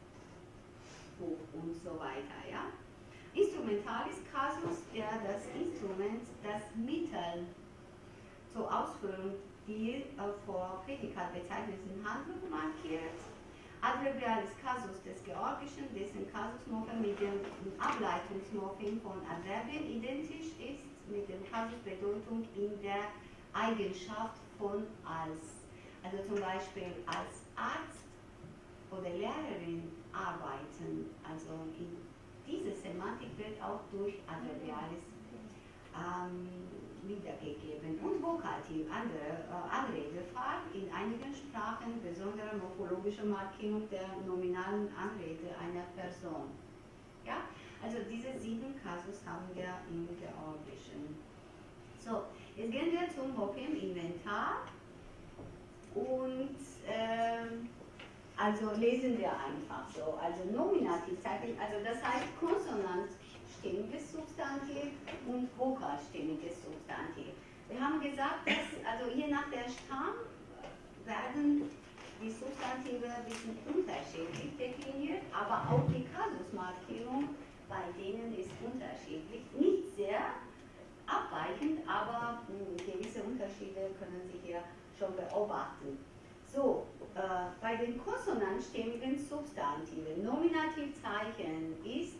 Buch und so weiter, ja. Instrumentalis Kasus, der das Instrument, das Mittel zur Ausführung die äh, vor Prädikat bezeichneten Handlung markiert. Adverbialis Kasus des Georgischen, dessen Kasusmorphem mit dem Ableitungsmorphem von Adverbien identisch ist, mit dem Kasusbedeutung in der Eigenschaft von als. Also zum Beispiel als Arzt oder Lehrerin arbeiten. Also in diese Semantik wird auch durch Adverbialis ähm, wiedergegeben. Und Vokativ, andere äh, Anredefall in einigen Sprachen, besondere morphologische Markierung der nominalen Anrede einer Person. Ja? Also diese sieben Kasus haben wir im Georgischen. So, jetzt gehen wir zum Morphem-Inventar und ähm, also lesen wir einfach so. Also Nominativzeichen, also das heißt konsonantstimmiges Substantiv und vokalstimmiges Substantiv. Wir haben gesagt, dass also je nach der Stamm werden die Substantive ein bisschen unterschiedlich definiert, aber auch die Kasusmarkierung bei denen ist unterschiedlich. Nicht sehr abweichend, aber mh, gewisse Unterschiede können Sie hier schon beobachten. So, äh, bei den konsonantstimmigen Substantiven, Nominativzeichen ist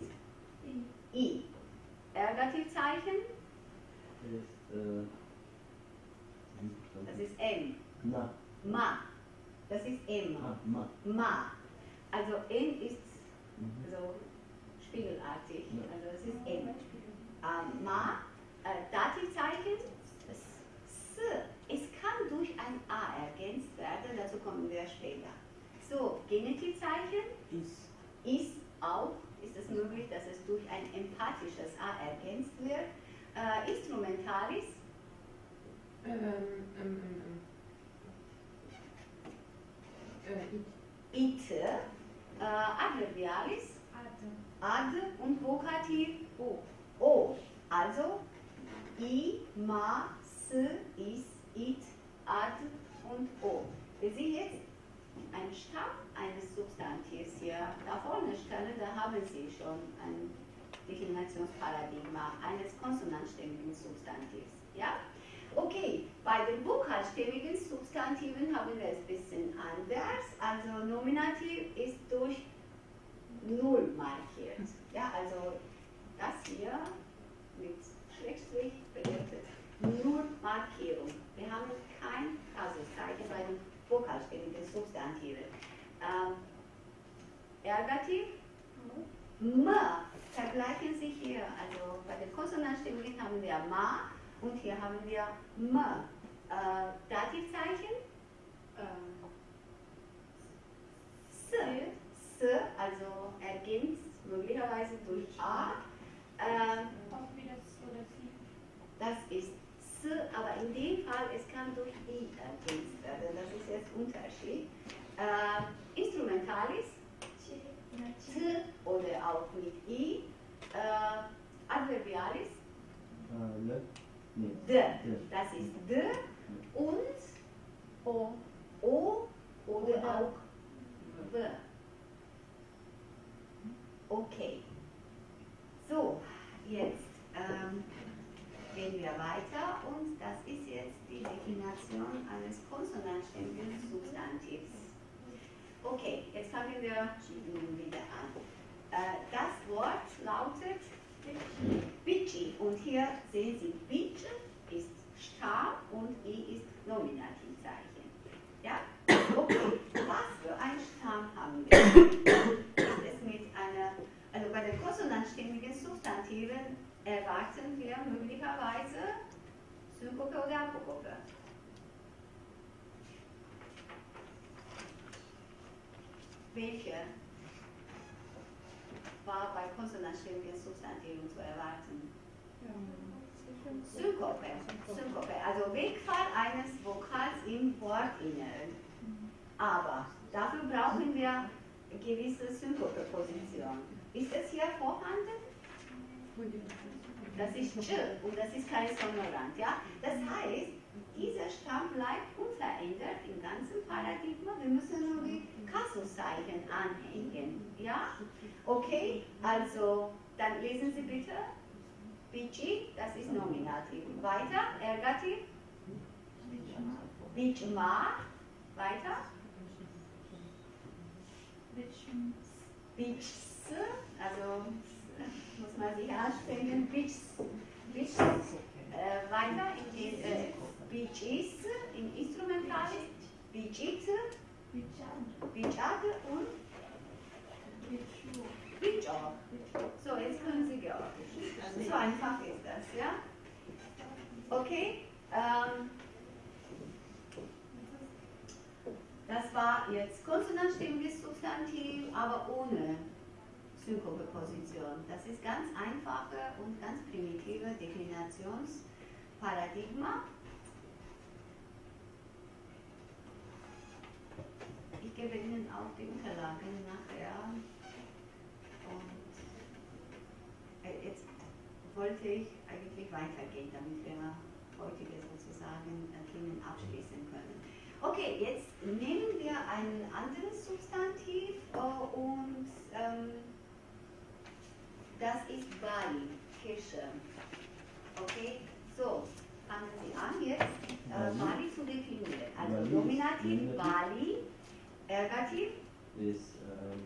I. Ergativzeichen? Ist, äh, das ist M. Na. Ma. Das ist M. Ah, ma. Ma. Also M ist Mhm. so spiegelartig. Ja. Also es ist M. Ähm, ma. Äh, Dativzeichen? Das S. Es kann durch ein A ergänzt werden, dazu kommen wir später. So, Genitivzeichen? Is. Ist auch ist es möglich, dass es durch ein emphatisches A ergänzt wird. Äh, Instrumentalis. Ähm, ähm, ähm, ähm. Äh, Ite. Äh, Adverbialis. Ad und Vokativ O. O. Also I, Ma, S, Is, It, Ad und O. Wir sehen jetzt einen Stamm eines Substantivs hier da vorne stellen, da haben Sie schon ein Deklinationsparadigma eines konsonantstimmigen Substantivs. Ja? Okay, bei den vokalstimmigen Substantiven haben wir es ein bisschen anders. Also Nominativ ist durch Null markiert. Ja, also das hier mit Schrägstrich bedeutet Null-Markierung. Wir haben kein Kasuszeichen bei den vokalstimmigen Substantiven. Ähm, Ergativ, M vergleichen sich hier. Also bei den Konsonantstimmigen haben wir Ma und hier haben wir M. Äh, Dativzeichen, ähm, S. Also ergänzt möglicherweise durch A. Ähm, Auch wieder so oder sie. das ist S, aber in dem Fall, es kann durch I ergänzt werden. Das ist jetzt Unterschied. Äh, Instrumentalis, T oder auch mit I. Äh, Adverbialis, Äh, le? Nee. D. Das ist D und O, o oder auch W. Okay, so, jetzt ähm, gehen wir weiter und das ist jetzt die Deklination eines konsonantstimmigen Substantivs. Okay, jetzt fangen wir wieder an. Äh, das Wort lautet Bitchy und hier sehen Sie, Bitch ist Stamm und I ist Nominativzeichen. Ja? Okay, was für ein Stamm haben wir? Mit einer, also bei den konsonantstimmigen Substantiven erwarten wir möglicherweise Synkope oder Apokope. Welche war bei konsonantstimmigen Substantiven zu erwarten? Synkope. Synkope, also Wegfall eines Vokals im Wortinneren. Aber dafür brauchen wir gewisse Synkope-Position. Ist es hier vorhanden? Das ist J und das ist kein Sonorant. Ja? Das heißt, dieser Stamm bleibt unverändert im ganzen Paradigma. Wir müssen nur die Kasuszeichen anhängen. Ja? Okay, also dann lesen Sie bitte. Bitchy, das ist Nominativ. Weiter, Ergativ. Bitchma. Weiter. Bitchs, also muss man sich anstrengen. Bitchs, Bitchs. Äh, weiter in den äh, Bitchis, im Instrumentalis. Bitchit, Bitchad und Bitchor. So, jetzt können Sie Georgisch. Also so einfach ist das, ja? Okay. Ähm, Das war jetzt konsonantstimmiges Substantiv, aber ohne Synkope-Position. Das ist ganz einfache und ganz primitive Deklinationsparadigma. Ich gebe Ihnen auch die Unterlagen nachher. Und jetzt wollte ich eigentlich weitergehen, damit wir heutige sozusagen Themen abschließen können. Okay, jetzt nehmen wir ein anderes Substantiv äh, und ähm, das ist Bali, Kirsche. Okay, so, fangen Sie an jetzt äh, Bali zu definieren. Also Bali, Nominativ, Nominativ. Bali, Ergativ, Ist, ähm,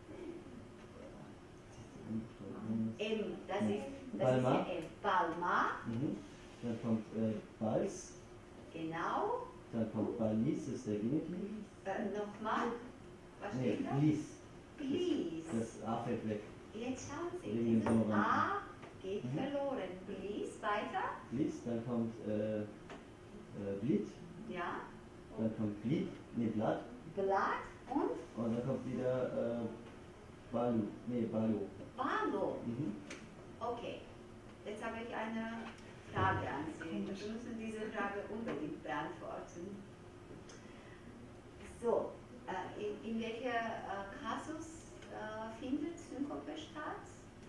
M, das ist, das Balma. ist ja M. Balma, mhm. Dann kommt äh, Bals, genau. dann kommt Balis, ist der Genitiv. Äh, Nochmal, was Nee, steht da? Blis. Blies. Das A fällt weg. Jetzt schauen Sie, Wegen dieses dem Sonoranten. A geht Mhm. verloren. Blies, weiter. Blis, dann kommt äh, äh, Blit, Ja. dann kommt Blit, nee, Blatt, Blatt und und dann kommt wieder äh, Balu. Nee, Balu. Balo. Mhm. Okay. Jetzt habe ich eine Frage an Sie. Sie müssen diese Frage unbedingt beantworten. So, äh, in, in welcher äh, Kasus äh, findet Synkope statt?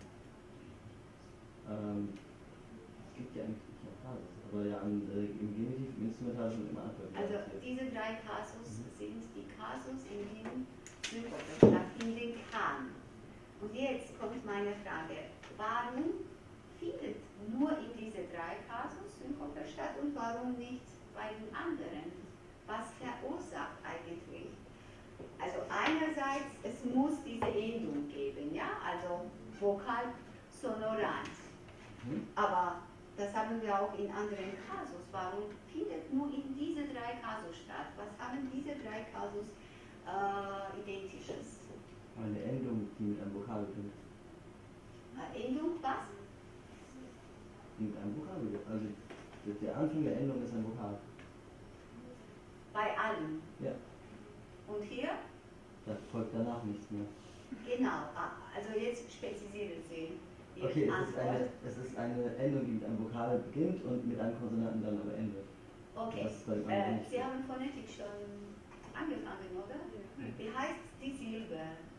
Ähm, es gibt ja eigentlich nicht eine Kasus, aber ja an, äh, im Genitiv, im Instrumentalischen und im Adverb. Also diese drei Kasus mhm. sind die Kasus, in denen Synkope stattfinden kann. Und jetzt kommt meine Frage, warum findet nur in diese drei Kasus Synkope statt und warum nicht bei den anderen? Was verursacht eigentlich? Also einerseits, es muss diese Endung geben, ja, also Vokal-Sonorant. Mhm. Aber das haben wir auch in anderen Kasus. Warum findet nur in diese drei Kasus statt? Was haben diese drei Kasus äh, Identisches? Eine Endung, die mit einem Vokal beginnt. Eine Endung, was? Die mit einem Vokal beginnt. Also der Anfang der Endung ist ein Vokal. Bei allen? Ja. Und hier? Da folgt danach nichts mehr. Genau, also jetzt spezifizieren Sie. Okay, es ist, eine, es ist eine Endung, die mit einem Vokal beginnt und mit einem Konsonanten dann aber endet. Okay, äh, Sie haben Phonetik schon angefangen, oder? Ja. Wie heißt die Silbe?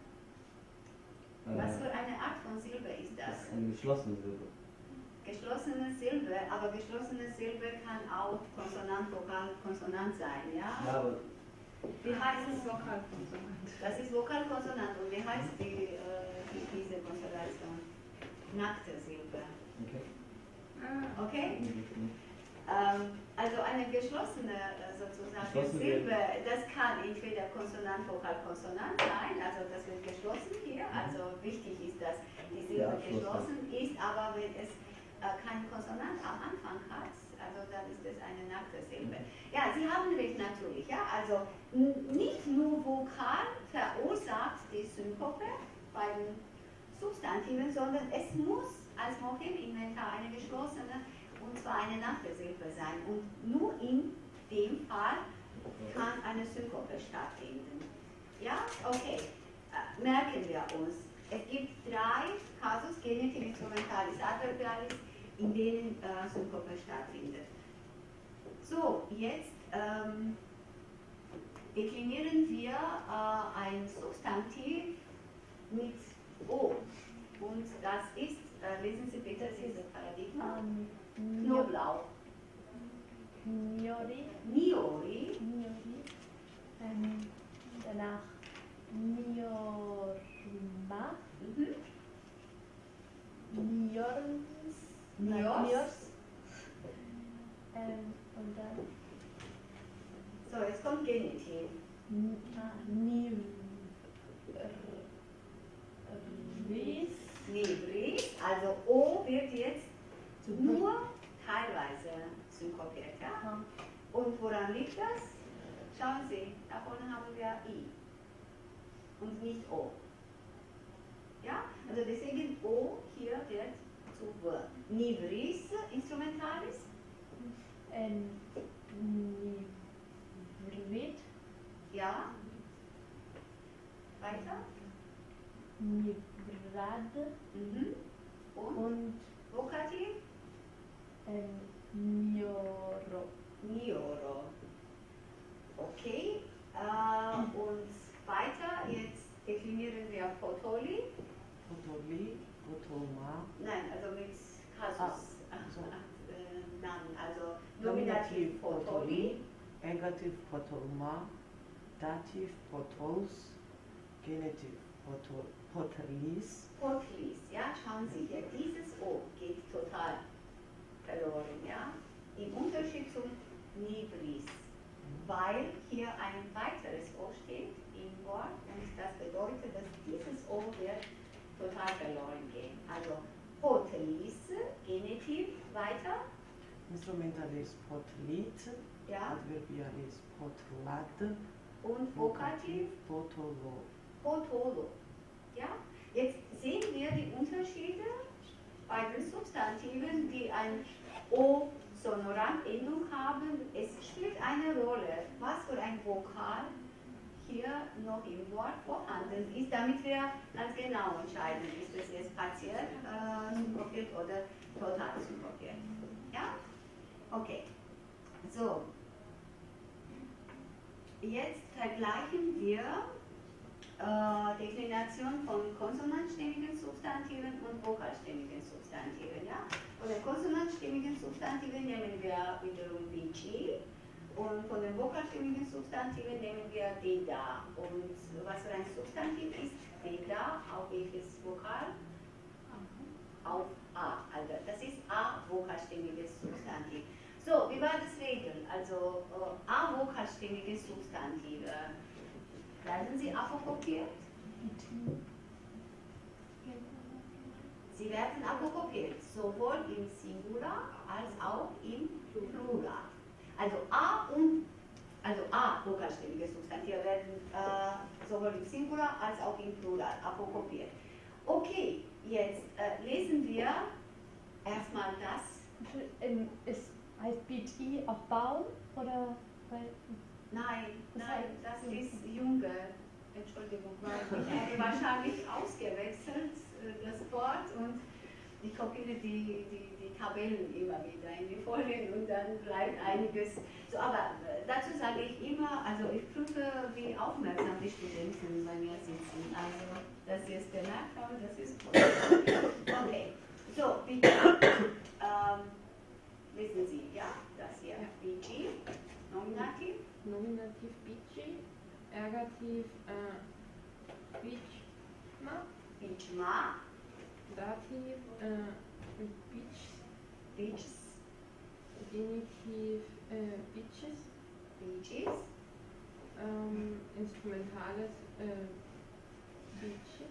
Was für eine Art von Silbe ist das? Das ist eine geschlossene Silbe. Geschlossene Silbe, aber geschlossene Silbe kann auch Konsonant, Vokal, Konsonant sein, ja? Ja, aber wie heißt es? Vokalkonsonant. Das ist Vokalkonsonant und wie heißt die, äh, die, diese Konstellation? Nackte Silbe. Okay. Okay? Mhm. Ähm, also eine geschlossene äh, sozusagen geschlossene Silbe, das kann entweder Konsonant, Vokal, Konsonant sein, also das wird geschlossen hier, also wichtig ist, dass die Silbe Ja, geschlossen ist, aber wenn es äh, kein Konsonant am Anfang hat, also dann ist es eine nackte Silbe. Ja, Sie haben recht natürlich, ja, also nicht nur Vokal verursacht die Synkope bei den Substantiven, sondern es muss als Morpheminventar eine geschlossene und zwar eine nackte Silbe sein. Und nur in dem Fall kann eine Synkope stattfinden. Ja, okay. Äh, merken wir uns. Es gibt drei Kasus, Genitiv, Instrumentalis, Adverbialis, in denen äh, Synkope stattfindet. So, jetzt ähm, deklinieren wir äh, ein Substantiv mit O. Und das ist, äh, lesen Sie bitte dieses Paradigma. Um, Knoblauch. Niori. Niori. Niori. Ähm, danach Niorma. Mhm. Niorns. Niors. Niors. Ähm, und dann So, jetzt kommt Genitiv. N- ah, Niv. Ris. Nivris, also O wird jetzt nur teilweise synkopiert. Ja? Und woran liegt das? Schauen Sie, da vorne haben wir I und nicht O. Ja? Also deswegen O hier wird zu W. Nivris, Instrumentalis. Ähm, Nivrit. Ja. Weiter. Nivrad. Mhm. Und, Und Vokativ? ähm, Nioro. Nioro. Okay. Äh, und weiter, jetzt deklinieren wir Potoli. Potoli, Potolma. Nein, also mit Kasus. Ah, so. äh, Namen. Also Nominativ Potoli. Ergativ Potolma. Dativ Potols. Genitiv Potol, Potlis. Potlis, ja, schauen Sie hier, dieses O geht total verloren, ja, im Unterschied zum Nivris, weil hier ein weiteres O steht im Wort und das bedeutet, dass dieses O wird total verloren gehen. Also Potlis, Genitiv, weiter. Instrumentalis Potlit. Ja. Adverbialis Potlat. Und Vokativ? Potolo. Potolo. Ja? Jetzt sehen wir die Unterschiede bei den Substantiven, die ein O-Sonorant-Endung haben. Es spielt eine Rolle, was für ein Vokal hier noch im Wort vorhanden ist, damit wir ganz genau entscheiden, ist es jetzt partiell äh, synkopiert oder total synkopiert. Ja? Okay. So. Jetzt vergleichen wir äh, Deklination von konsonantstimmigen Substantiven und vokalstimmigen Substantiven. Ja? Von den konsonantstimmigen Substantiven nehmen wir wiederum B G und von den vokalstimmigen Substantiven nehmen wir Deda. Und was für ein Substantiv ist Deda? Auf welches Vokal? Auf A. Also das ist A vokalstimmiges Substantiv. So, wie war das Regeln? Also äh, A vokalstimmige Substantive. Werden sie apokopiert? Sie werden apokopiert, sowohl im Singular als auch im Plural. Also A und also A vokalstimmige Substantive werden äh, sowohl im Singular als auch im Plural apokopiert. Okay, jetzt äh, lesen wir erstmal das. Ist, heißt B T auch Baum oder? Weil, Nein, das nein, das ist Junge. Entschuldigung, weil ich habe wahrscheinlich ausgewechselt äh, das Wort und ich kopiere die, die, die Tabellen immer wieder in die Folien und dann bleibt einiges. So, aber äh, dazu sage ich immer, also ich prüfe, wie aufmerksam die Studenten bei mir sitzen. Also, dass sie es gemerkt haben, das ist voll. Okay, so, bitte. Ähm, wissen Sie, ja, das hier, B G, Nominativ. Nominativ Bici, Ergativ äh, Bichma, Bichma, Dativ äh, Bitch, Bichs, Genitiv äh, Bitches, Bichis, ähm, Instrumentales äh, Bitche,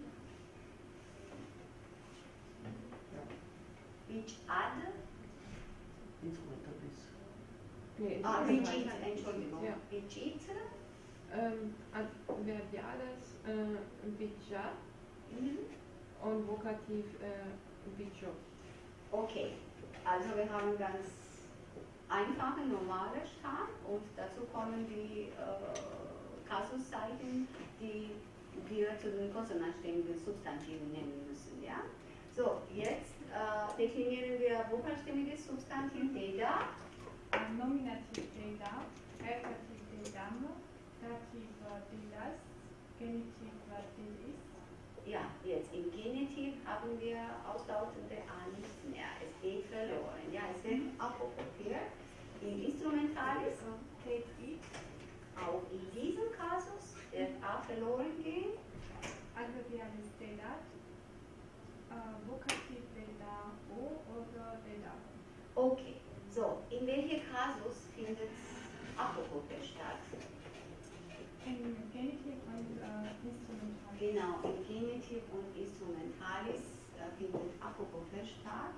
Bichad, Instrumentalis. nee, ah, Instrumental. Bichit, Entschuldigung, Ja. Bichit, Ähm, Adverbiales äh, Bitja mhm. und Vokativ äh, Bitcho. Okay, also wir haben ganz einfache, normale Stamm und dazu kommen die äh, Kasuszeichen, die wir zu den konsonantstimmigen Substantiven nehmen müssen. Ja? So, jetzt äh, deklinieren wir vokalstimmiges Substantiv Deda. Nominativ Deda, Ergativ Dedam, Dativ Dedas, Genitiv Delis. Ja, jetzt im Genitiv haben wir auslautende A nicht mehr. Es geht verloren. Ja, es wird apokopiert. Im Instrumentalis geht I. Auch in diesem Kasus wird A verloren gehen. Adverbiales Dedat, äh, Vokativ Deda O oder Deda. Okay, so, in welchem Kasus findet Apokopie statt? Im Genitiv und äh, Instrumentalis. Genau, im Genitiv und Instrumentalis äh, findet Apokopie statt.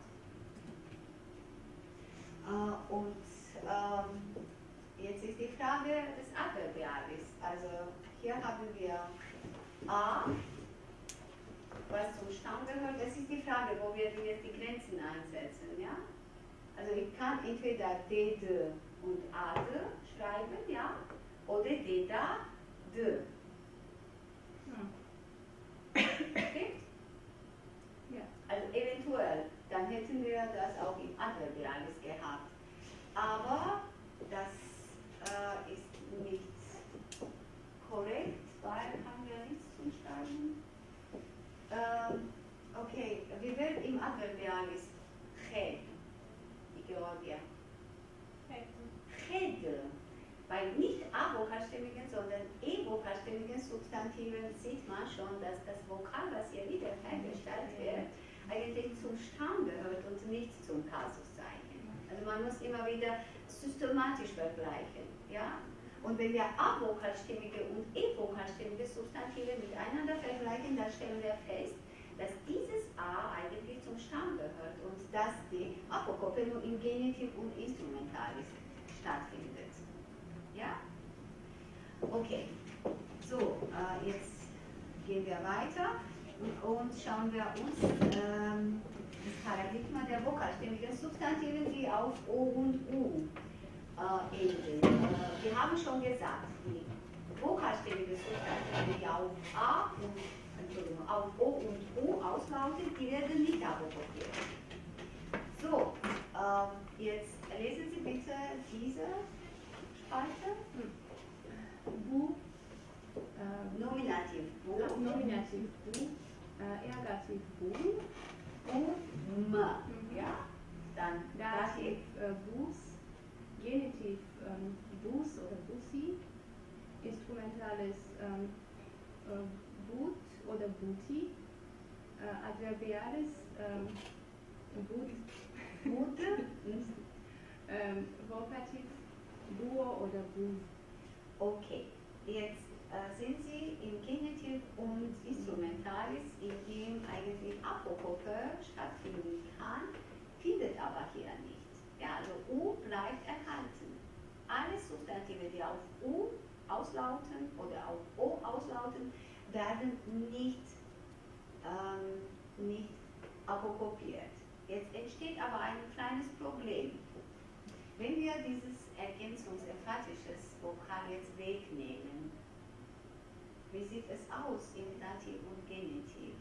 Äh, und ähm, jetzt ist die Frage des Adverbialis. Also hier haben wir A, was zum Stamm gehört. Das ist die Frage, wo wir jetzt die Grenzen einsetzen. Ja? Also ich kann entweder D, D und A, D schreiben, ja, oder D, da, D. Okay? Ja. Also eventuell, dann hätten wir das auch im Adverbialis gehabt. Aber das äh, ist nicht korrekt, weil haben wir nichts zum Schreiben. Ähm, okay, wie wird im Adverbialis Ched, die Georgia? Ched. Bei nicht A-vokalstimmigen, sondern E-vokalstimmigen Substantiven sieht man schon, dass das Vokal, was hier wieder hergestellt wird, eigentlich zum Stamm gehört und nicht zum Kasuszeichen. Also man muss immer wieder systematisch vergleichen. Ja? Und wenn wir A-vokalstimmige und E-vokalstimmige Substantive miteinander vergleichen, dann stellen wir fest, dass dieses A eigentlich zum Stamm gehört und dass die Apokopie nur im Genitiv und Instrumentalis stattfindet. Ja? Okay. So, äh, jetzt gehen wir weiter und schauen wir uns ähm, das Paradigma der vokalstimmigen Substantiven, die auf O und U äh, enden. Äh, wir haben schon gesagt, die vokalständige Substantive, die auf A und, Entschuldigung, auf O und U auslauten, die werden nicht apokopiert. So, ähm, jetzt lesen Sie bitte diese Spalte. Hm. Bu, äh, Nominativ Bu, äh, Nominativ Bu, äh, Ergativ Bu, Bu, M, mhm. ja, dann Dativ äh, Bus, Genitiv ähm, Bus oder Busi, Instrumentales ähm, äh, But oder Buti, äh, Adverbiales ähm, But, Gute, ähm, Vokativ Buo oder Bu. okay, jetzt äh, sind Sie im Genitiv und Instrumentalis, in dem eigentlich Apokope stattfinden kann, findet aber hier nicht. Ja, also U bleibt erhalten. Alle Substantive, die auf U auslauten oder auf O auslauten, werden nicht, ähm, nicht apokopiert. Jetzt entsteht aber ein kleines Problem. Wenn wir dieses ergänzungsphatisches Vokal jetzt wegnehmen, wie sieht es aus im Dativ und Genitiv?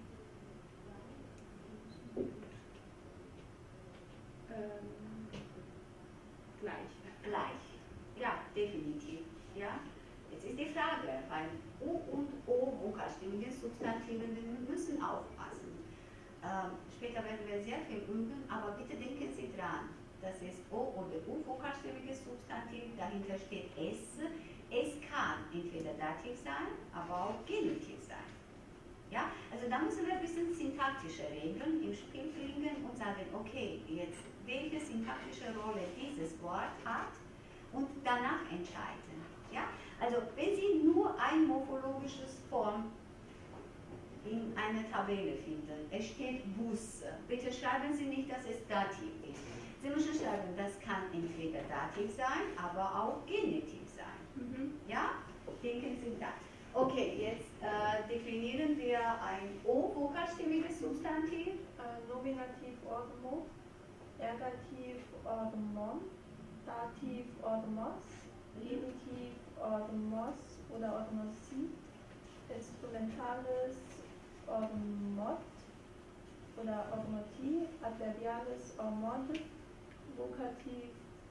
Ähm, gleich. Gleich. Ja, definitiv. Ja? Jetzt ist die Frage, weil U und O vokalstimmige Substantive müssen aufpassen. Ähm, später werden wir sehr viel üben, aber bitte denken Sie dran, das ist O oder U vokalstimmige Substantiv, dahinter steht S. Es kann entweder Dativ sein, aber auch Genitiv sein. Ja? Also da müssen wir ein bisschen syntaktische Regeln im Spiel bringen und sagen, okay, jetzt welche syntaktische Rolle dieses Wort hat und danach entscheiden. Ja? Also wenn Sie nur ein morphologisches Form in einer Tabelle finden, es steht Bus, bitte schreiben Sie nicht, dass es Dativ ist. Sie müssen schreiben, das kann entweder Dativ sein, aber auch Genitiv sein. Mhm. Ja? Denken Sie da. Okay, jetzt äh, definieren wir ein O-vokalstimmiges Substantiv. Äh, Nominativ Ormo, Ergativ Ormon, Dativ Ormos, Genitiv Ormos oder Ormosi, Instrumentales Ormot oder Ormoti, Adverbiales Ormod, Vokativ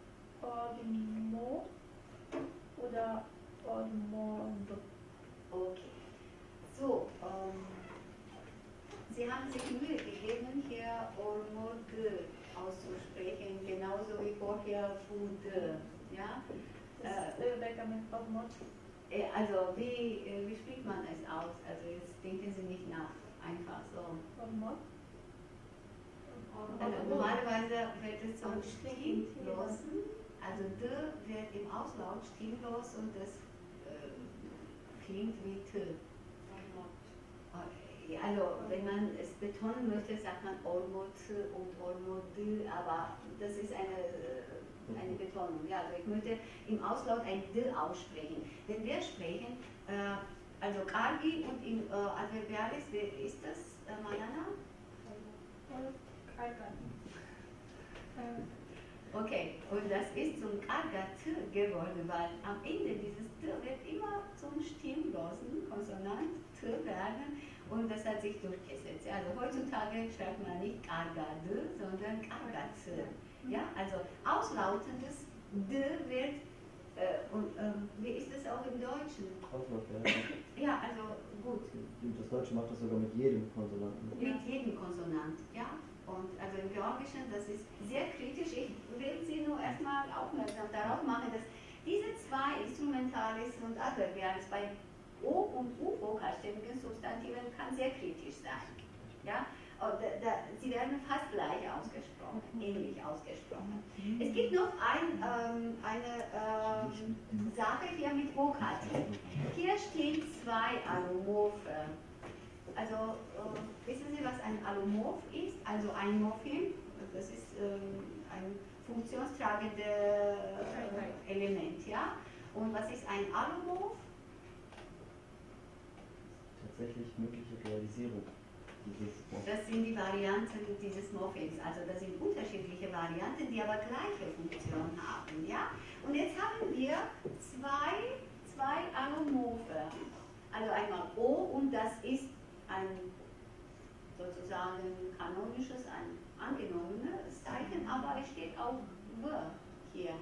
Ormo oder Ormond. Okay. So, ähm, Sie haben sich Mühe gegeben, hier Ormode auszusprechen, genauso wie vorher Bude. Ja? Das ist äh, Rebecca mit Ormod. Äh, also, wie, äh, wie spricht man es aus? Also, jetzt denken Sie nicht nach, einfach so. Ormod. Also, normalerweise wird es zum Stimmlosen, also D wird im Auslaut stimmlos und das äh, klingt wie T. Also wenn man es betonen möchte, sagt man Ormod und Ormod, aber das ist eine, eine Betonung. Ja, also ich möchte im Auslaut ein D aussprechen. Wenn wir sprechen, äh, also Kargi und im äh, Adverbialis, wer ist das, äh, Malana? Okay, und das ist zum Kargat geworden, weil am Ende dieses T wird immer zum stimmlosen Konsonant T werden und das hat sich durchgesetzt. Also heutzutage schreibt man nicht Kargat, sondern Kargat. Ja, also auslautendes D wird, äh, und äh, wie ist das auch im Deutschen? Auslaut, ja. Ja, also gut. Das Deutsche macht das sogar mit jedem Konsonanten. Mit jedem Konsonant, ja. Und also im Georgischen, das ist sehr kritisch. Ich will Sie nur erstmal aufmerksam darauf machen, dass diese zwei Instrumentalis und Adverbialis bei O und U vokalstimmigen Substantiven kann sehr kritisch sein. Ja? Und da, da, sie werden fast gleich ausgesprochen, ähnlich ausgesprochen. Es gibt noch ein, ähm, eine ähm, Sache hier mit Vokativ. Hier stehen zwei Allomorphe. Also, äh, wissen Sie, was ein Allomorph ist? Also ein Morphem, das ist ähm, ein funktionstragendes äh, Element, ja? Und was ist ein Allomorph? Tatsächlich mögliche Realisierung dieses Wortes. Das sind die Varianten dieses Morphems. Also das sind unterschiedliche Varianten, die aber gleiche Funktion haben, ja? Und jetzt haben wir zwei, zwei Allomorphe. Also einmal O und das ist ein sozusagen kanonisches, ein angenommenes Zeichen, aber es steht auch W hier.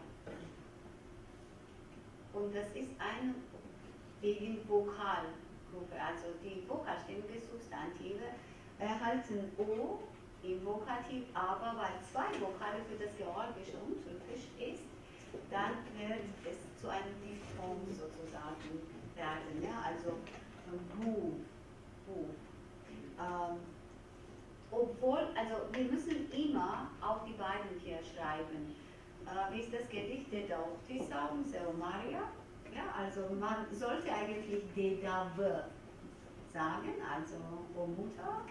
Und das ist eine wegen Vokalgruppe, also die vokalständige Substantive erhalten O im Vokativ, aber weil zwei Vokale für das Georgische untypisch ist, dann wird es zu einem Diphthong sozusagen werden, ja, also Bu, Bu. Ähm, obwohl, also wir müssen immer auch die beiden hier schreiben. Äh, wie ist das Gedicht der Dautisa und Seomaria? Ja, also man sollte eigentlich Dedav sagen, also O Mutter.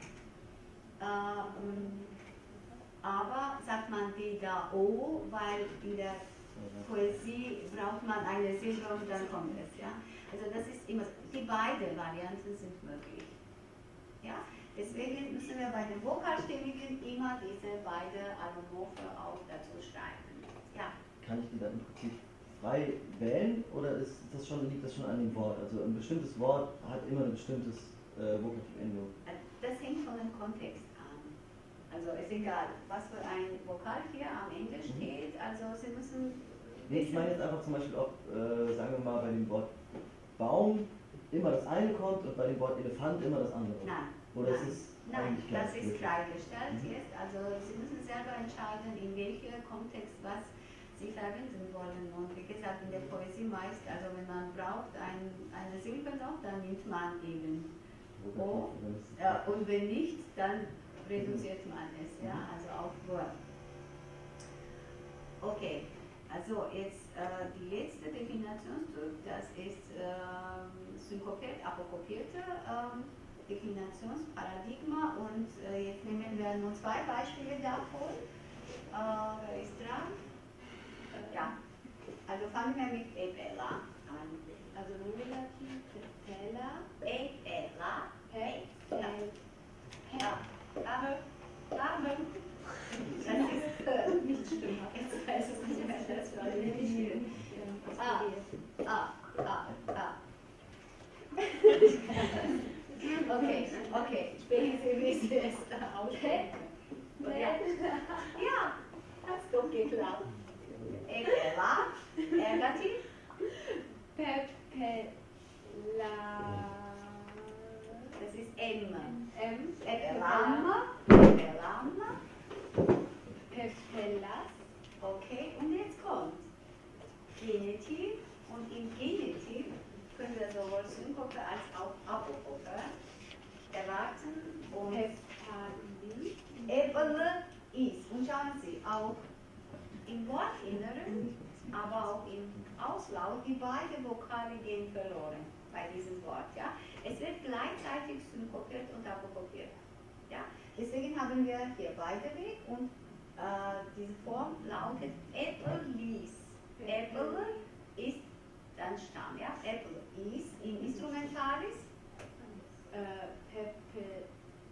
Ähm, aber sagt man Dedao, weil in der Poesie braucht man eine Silbe und dann kommt es, ja. Also das ist immer, die beiden Varianten sind möglich. Ja? Deswegen müssen wir bei den Vokalstimmigen immer diese beiden Allomorphe auch dazu schreiben. Ja. Kann ich die dann im Prinzip frei wählen oder ist das schon, liegt das schon an dem Wort? Also ein bestimmtes Wort hat immer ein bestimmtes äh, Vokativendung. Das hängt von dem Kontext an. Also ist egal, was für ein Vokal hier am Ende steht. Also Sie müssen. Nee, ich meine jetzt einfach zum Beispiel, ob, äh, sagen wir mal, bei dem Wort Baum immer das eine kommt und bei dem Wort Elefant immer das andere. Nein. Oder nein, ist es nein, eigentlich das gleich? ist klargestellt Mhm. jetzt. Also Sie müssen selber entscheiden, in welchem Kontext was Sie verwenden wollen. Und wie gesagt, in der Poesie meist, also wenn man braucht ein, eine Silbe noch, dann nimmt man eben O. Ja, und wenn nicht, dann reduziert man es, ja, also auf Wort. Okay, also jetzt äh, die letzte Definitionstyp, das ist äh, synkopiert, apokopierte äh, Definitionsparadigma und äh, jetzt nehmen wir nur zwei Beispiele davon. Äh, wer ist dran? Äh, ja, also fangen wir mit Epela an. Also Nominativ, Epela, Epela, hey, ja, Dame, Dame. Das ist äh, nicht schlimm. Jetzt weiß es nicht mehr, das war nicht. Ah, ah, ah, ah. Okay, okay, sprechen Sie, wie Sie es aussprechen. Ja, ja, hat's doch geklappt. Epela, Ergativ. Pepela. Das ist M. M. Epelama, Epelama. Pepelas. Okay, und jetzt kommt Genitiv und im Genitiv können wir sowohl Synkope als auch Apokope erwarten und Pepali. Epele ist. Und schauen Sie, auch im Wortinneren, aber auch im Auslaut, die beiden Vokale gehen verloren bei diesem Wort. Ja? Es wird gleichzeitig synkopiert und apokopiert. Ja? Deswegen haben wir hier beide Weg und äh, diese Form lautet Epelis. Epele ist dann Stamm. Ja? Epele ist im Instrumentalis. Äh, Pepe.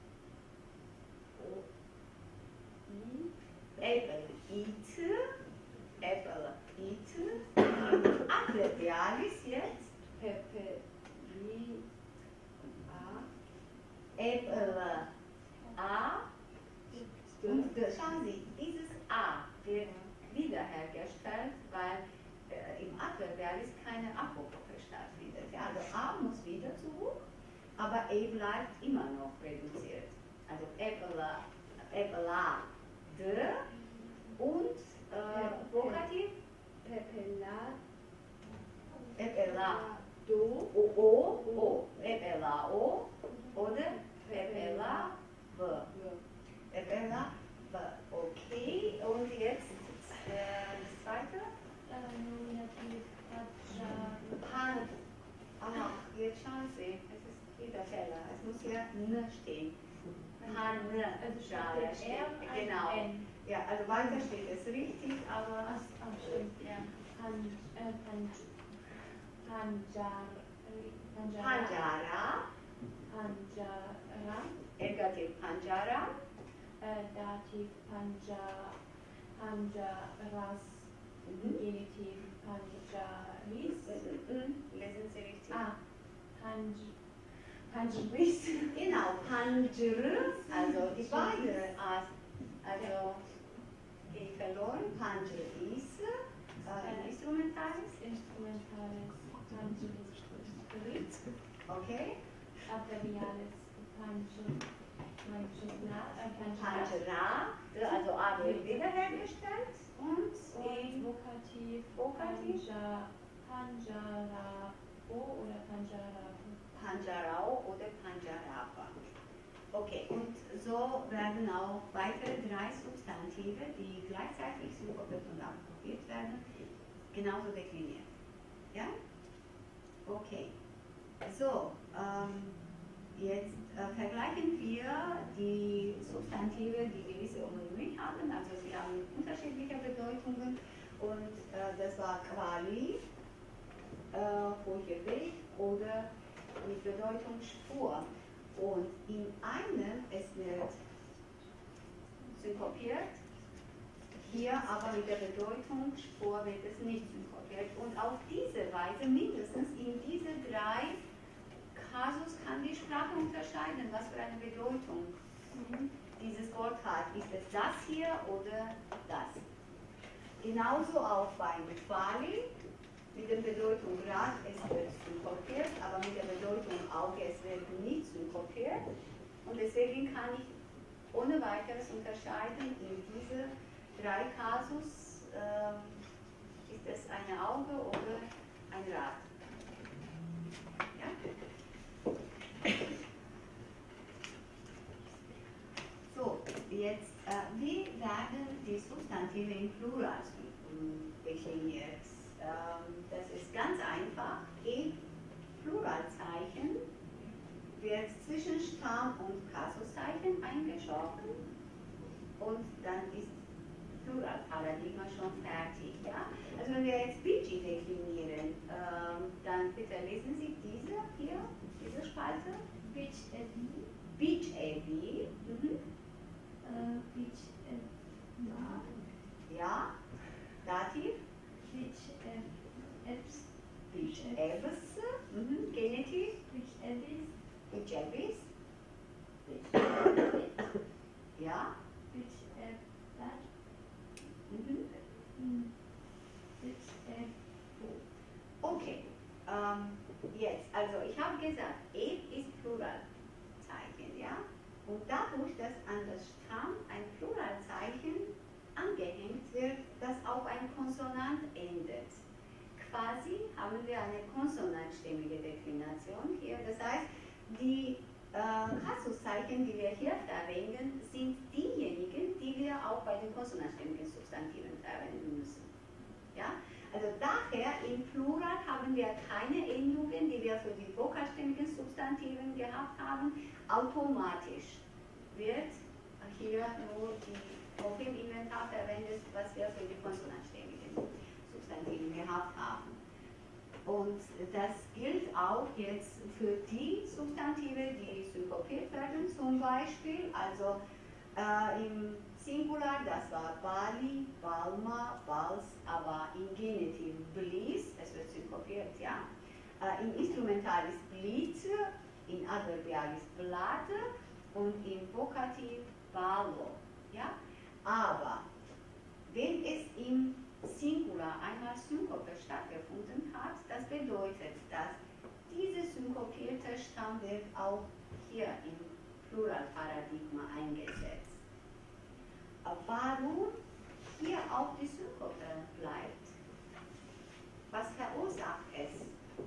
O. I. Epele it. Epele it. Im Adverbialis jetzt. Pepe. Li. A. Epele A. Und äh, schauen Sie, dieses A wird wiederhergestellt, weil äh, im Adverbialis keine Apokope stattfindet. Ja, also A muss wieder zurück, aber E bleibt immer noch reduziert. Also Epela, Epela, de und äh, Vokativ Pepela. Epela, Do. O, O, O, Epela, O oder Epela, V. Epela, V. Okay, und jetzt äh, das zweite? Nominativ. Pan. Ach, jetzt schauen Sie, es ist wieder Fehler. Es muss hier N stehen. Pan, Also steht steht. R als Genau. N. Ja, also weiter steht es richtig, aber. Ach, ach stimmt. Ja. Pan, äh, Pan, Panjar, Panjara. Panjara, Panjara. Ergativ Panjara, Äh, Dativ Panja, Panjaras. mhm. Genitiv Panjaris. Mhm. Lesen Sie richtig. Ah, Panj, Panjris. Genau, Panjr, also die beiden, As- also die verloren, Panjr ist äh, Instrumentales, Instrumentales Panjris. okay, Adverbiales Panjr. Panjra. Panjra, also A wird wiederhergestellt und Und in Vokativ. Vokativ? Panja, Panjara. O oder Panjara. Panjarau oder Panjarapa. Okay, und so werden auch weitere drei Substantive, die gleichzeitig synkopiert und abkopiert werden, genauso dekliniert. Ja? Okay. So, ähm, jetzt äh, vergleichen wir die Substantive, die gewisse Homonymie haben, also sie haben unterschiedliche Bedeutungen und äh, das war Quali, äh, hohe Weg oder mit Bedeutung Spur. Und in einem es wird synkopiert, hier aber mit der Bedeutung Spur wird es nicht synkopiert. Und auf diese Weise, mindestens in diese drei Kasus, kann die Sprache unterscheiden, was für eine Bedeutung dieses Wort hat. Ist es das hier oder das? Genauso auch beim Quali, mit der Bedeutung Grad, es wird synkopiert, aber mit der Bedeutung Auge, es wird nicht synkopiert. Und deswegen kann ich ohne weiteres unterscheiden, in diese drei Kasus, äh, ist es ein Auge oder ein Rad. Ja? So, jetzt, äh, wie werden die Substantive im Plural dekliniert? Ähm, das ist ganz einfach. E Pluralzeichen wird zwischen Stamm- und Kasuszeichen eingeschoben und dann ist Pluralparadigma schon fertig. Ja? Also wenn wir jetzt Biji deklinieren, ähm, dann bitte lesen Sie diese hier, diese Spalte. Beach Evi, Beach A B. Mhm. äh, Beach Eva, Ja. Dativ. Beach Evs, Beach Evs. Mhm. Genitiv. Beach Evis, Beach Evis. Beach Evit, Ja. Beach Evad, Mhm. Beach Evo. Okay. Ähm, jetzt, also ich habe gesagt, E ist Pluralzeichen, ja? Und dadurch, dass an das Stamm ein Pluralzeichen angehängt wird, das auf ein Konsonant endet. Quasi haben wir eine konsonantstimmige Deklination hier. Das heißt, die äh, Kasuszeichen, die wir hier verwenden, sind diejenigen, die wir auch bei den konsonantstimmigen Substantiven verwenden müssen. Ja? Also daher im Plural haben wir keine Endungen, die wir für die vokalstimmigen Substantiven gehabt haben. Automatisch wird hier nur die auf dem Inventar verwendet, was wir für die konsonantstimmigen Substantiven gehabt haben. Und das gilt auch jetzt für die Substantive, die synkopiert werden, zum Beispiel, also äh, im Singular, das war Bali, Balma, Bals, aber im Genitiv Blies, es wird synkopiert, ja. Äh, Im Instrumental ist Blitz, im Adverbial ist Blate und im Vokativ Balo, ja. Aber wenn es im Singular einmal Synkope stattgefunden hat, das bedeutet, dass dieser synkopierte Stamm wird auch hier im Pluralparadigma eingesetzt. Warum hier auch die Synkope bleibt? Was verursacht es?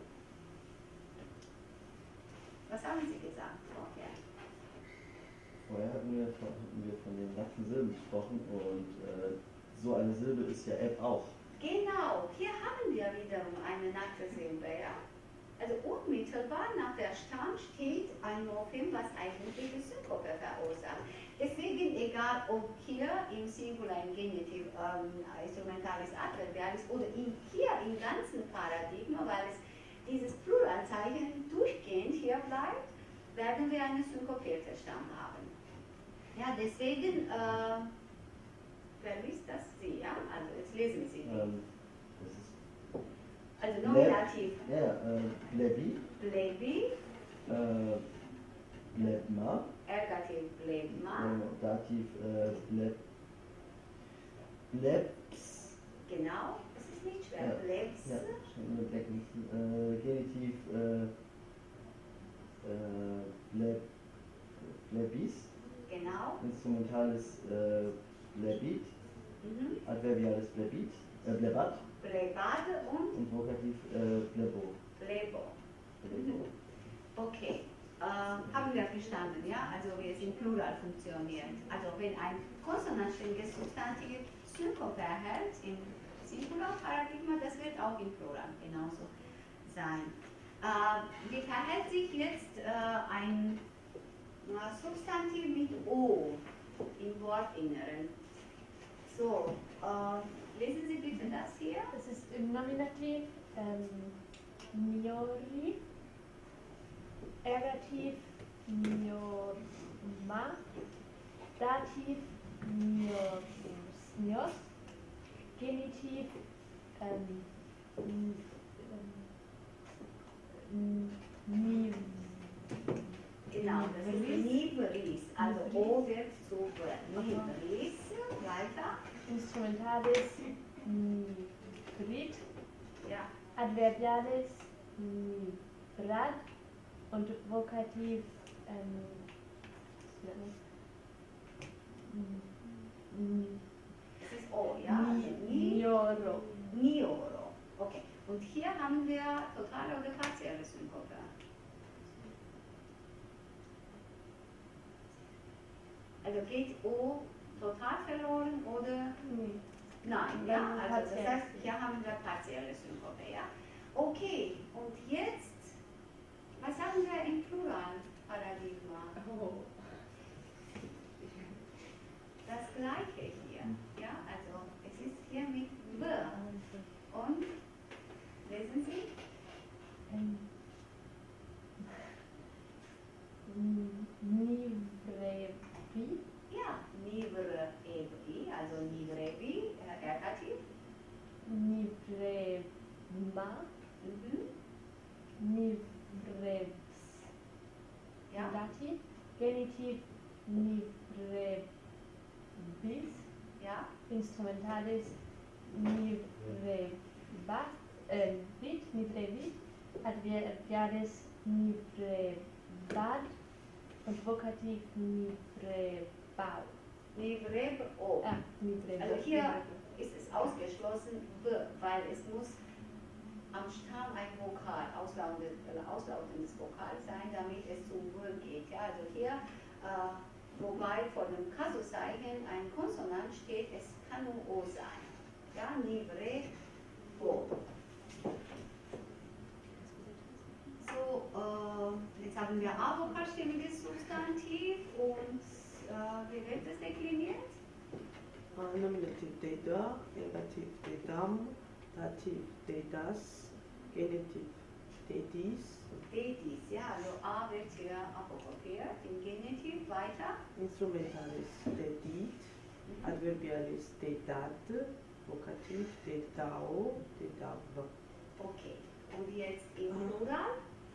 Was haben Sie gesagt vorher? Vorher hatten wir von, hatten wir von den nackten Silben gesprochen und äh, so eine Silbe ist ja Eb auch. Genau, hier haben wir wiederum eine nackte Silbe, ja? Also unmittelbar nach der Stamm steht ein Morphem, was eigentlich die Synkope verursacht. Deswegen, egal ob hier im Singular, im Genitiv, ähm, Instrumentalis Adverbialis oder in, hier im ganzen Paradigma, weil es dieses Pluralzeichen durchgehend hier bleibt, werden wir einen synkopierten Stamm haben. Ja, deswegen, äh, wer liest das? Sie, ja? Also jetzt lesen Sie. Ähm, das ist Also Nominativ. Ja, äh, Lebi, Levi, äh, Blebma. Ergativ Blebma. Genau, Dativ äh, Bleb, Blebs. Genau, es ist nicht schwer. Ja. Blebs. Ja, schon nur Black nicht. Äh, Genitiv äh, äh, Bleb, Blebis. Genau. Instrumentales äh, Blebit. Mhm. Adverbiales Blebit. Äh, Blebat. Blebade und Und Vokativ äh, Blebo. Blebo. Blebo. Okay, äh, haben wir verstanden, ja? Also wie es im Plural funktioniert. Also wenn ein konsonantstimmiges Substantiv Synkope erhält im Singular-Paradigma, das wird auch im Plural genauso sein. Äh, wie verhält sich jetzt äh, ein äh, Substantiv mit O im Wortinneren? So, äh, lesen Sie bitte das hier. Das ist im Nominativ ähm, Niori, Ergativ Niorma, Dativ Nios, Genitiv ähm, n- ähm, Niv. Genau, das ist Nivris, also O wird zu B. Nivris, weiter. Instrumentales Nivrit, Ja, Adverbiales Nivrad und Vokativ ähm, N- das ist O, ja, also Ni- Ni, Nioro. Nioro. Okay, und hier haben wir totale oder partielle Synkope. Also geht O total verloren oder? Nee. Nein, Dann ja, also das partiell. heißt, hier haben wir partielle Synkope, ja. Okay, und jetzt, was haben wir im Plural-Paradigma? Oh. Das gleiche hier, ja, also es ist hier mit B. Und, lesen Sie? Ähm, N- Nivrevi, Ja, Nivrevi, also Nivrevi, äh, Ergativ. Nivrema, Mhm. Nivrevs, Ja, Dativ, Genitiv Nivrevs, ja, Instrumentales Nivrevat, äh, Vit, Nivrevit, Adverbiales Nivrevad und Vokativ Nivrevau. Nivrevo. Ah, Nivrevo. Also hier ist es ausgeschlossen, B, weil es muss am Stamm ein Vokal, auslautendes, äh, auslautendes Vokal sein, damit es zum B geht. Ja, also hier, äh, wobei vor dem Kasuszeichen ein Konsonant steht, es kann nur O sein. Ja, Nivrevo. So, äh, jetzt haben wir A-vokalstimmiges Substantiv und äh, wie wird das dekliniert? Uh, nominative Deda, Ergativ Dedam, Dativ Dedas, Genitiv Dedis, Dedis, ja, also A wird hier apokopiert, im Genitiv weiter. Instrumentales Dedit, Adverbiales Dedat, Vokativ Dedao, Dedav. Okay, und jetzt im Plural?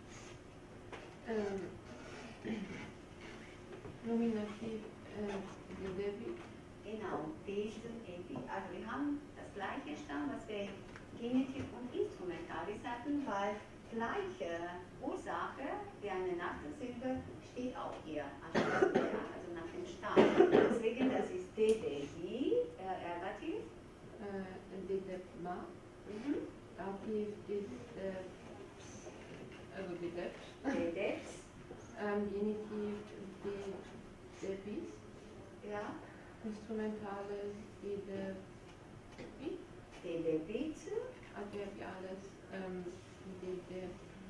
Ähm, Nominativ äh, Dedevi. Genau, Dese, Epi. Also wir haben das gleiche Stamm, was wir Genitiv und Instrumentalis hatten, weil gleiche Ursache wie eine Nachtelsilbe steht auch hier anstelle, ja, also nach dem Stamm. Deswegen, das ist Dedehi, äh, Ergativ. Äh, Dedepma. Mhm. Dativ Ded, äh, also Dedept. Dedeps, Ähm, Genitiv Dedebis. ja, Instrumentales Dedebi. Dedebit, Adverbiales ähm, Dedebi.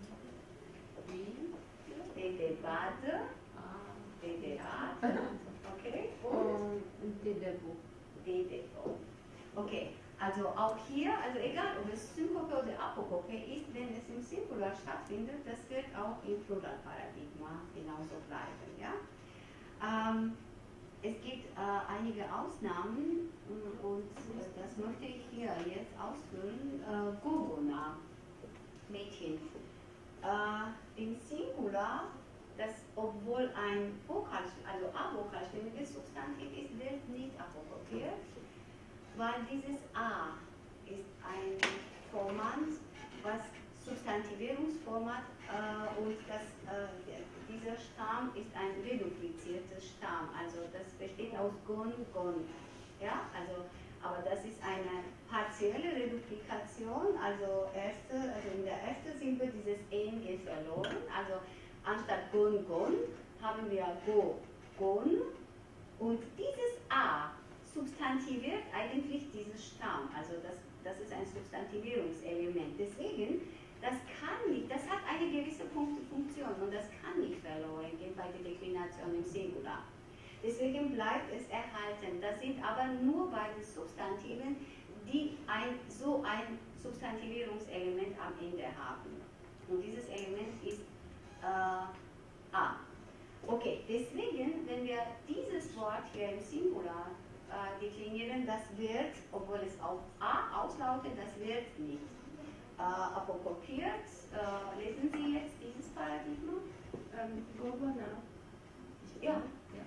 Dedebade, Ah. Dedeat, okay, und Und Dedebu. Dedebo. Okay, also auch hier, also egal ob es Synkope oder Apokope ist, wenn es im Singular stattfindet, das wird auch im Pluralparadigma genauso bleiben, ja. Ähm, es gibt äh, einige Ausnahmen mh, und äh, das möchte ich hier jetzt ausführen. Äh, Gogona, Mädchen. Äh, Im Singular, das obwohl ein Vokal, also A-vokalstimmiges Substantiv ist, wird nicht apokopiert, weil dieses A ist ein Format, was Substantivierungsformat äh, und das, äh, dieser Stamm ist ein reduplizierter Stamm, also das besteht aus Gon, Gon. Ja, also, aber das ist eine partielle Reduplikation, also, erste, also in der ersten Silbe dieses En geht verloren, also anstatt Gon, Gon haben wir Go, Gon und dieses A substantiviert eigentlich diesen Stamm, also das, das ist ein Substantivierungselement, deswegen das kann nicht, das hat eine gewisse Funktion und das kann nicht verloren gehen bei der Deklination im Singular. Deswegen bleibt es erhalten. Das sind aber nur bei den Substantiven, die ein, so ein Substantivierungselement am Ende haben. Und dieses Element ist äh, A. Okay, deswegen, wenn wir dieses Wort hier im Singular äh, deklinieren, das wird, obwohl es auf A auslautet, das wird nicht äh, apokopiert. Äh, lesen Sie jetzt dieses Paradigma? Ähm, Gogona. Ja.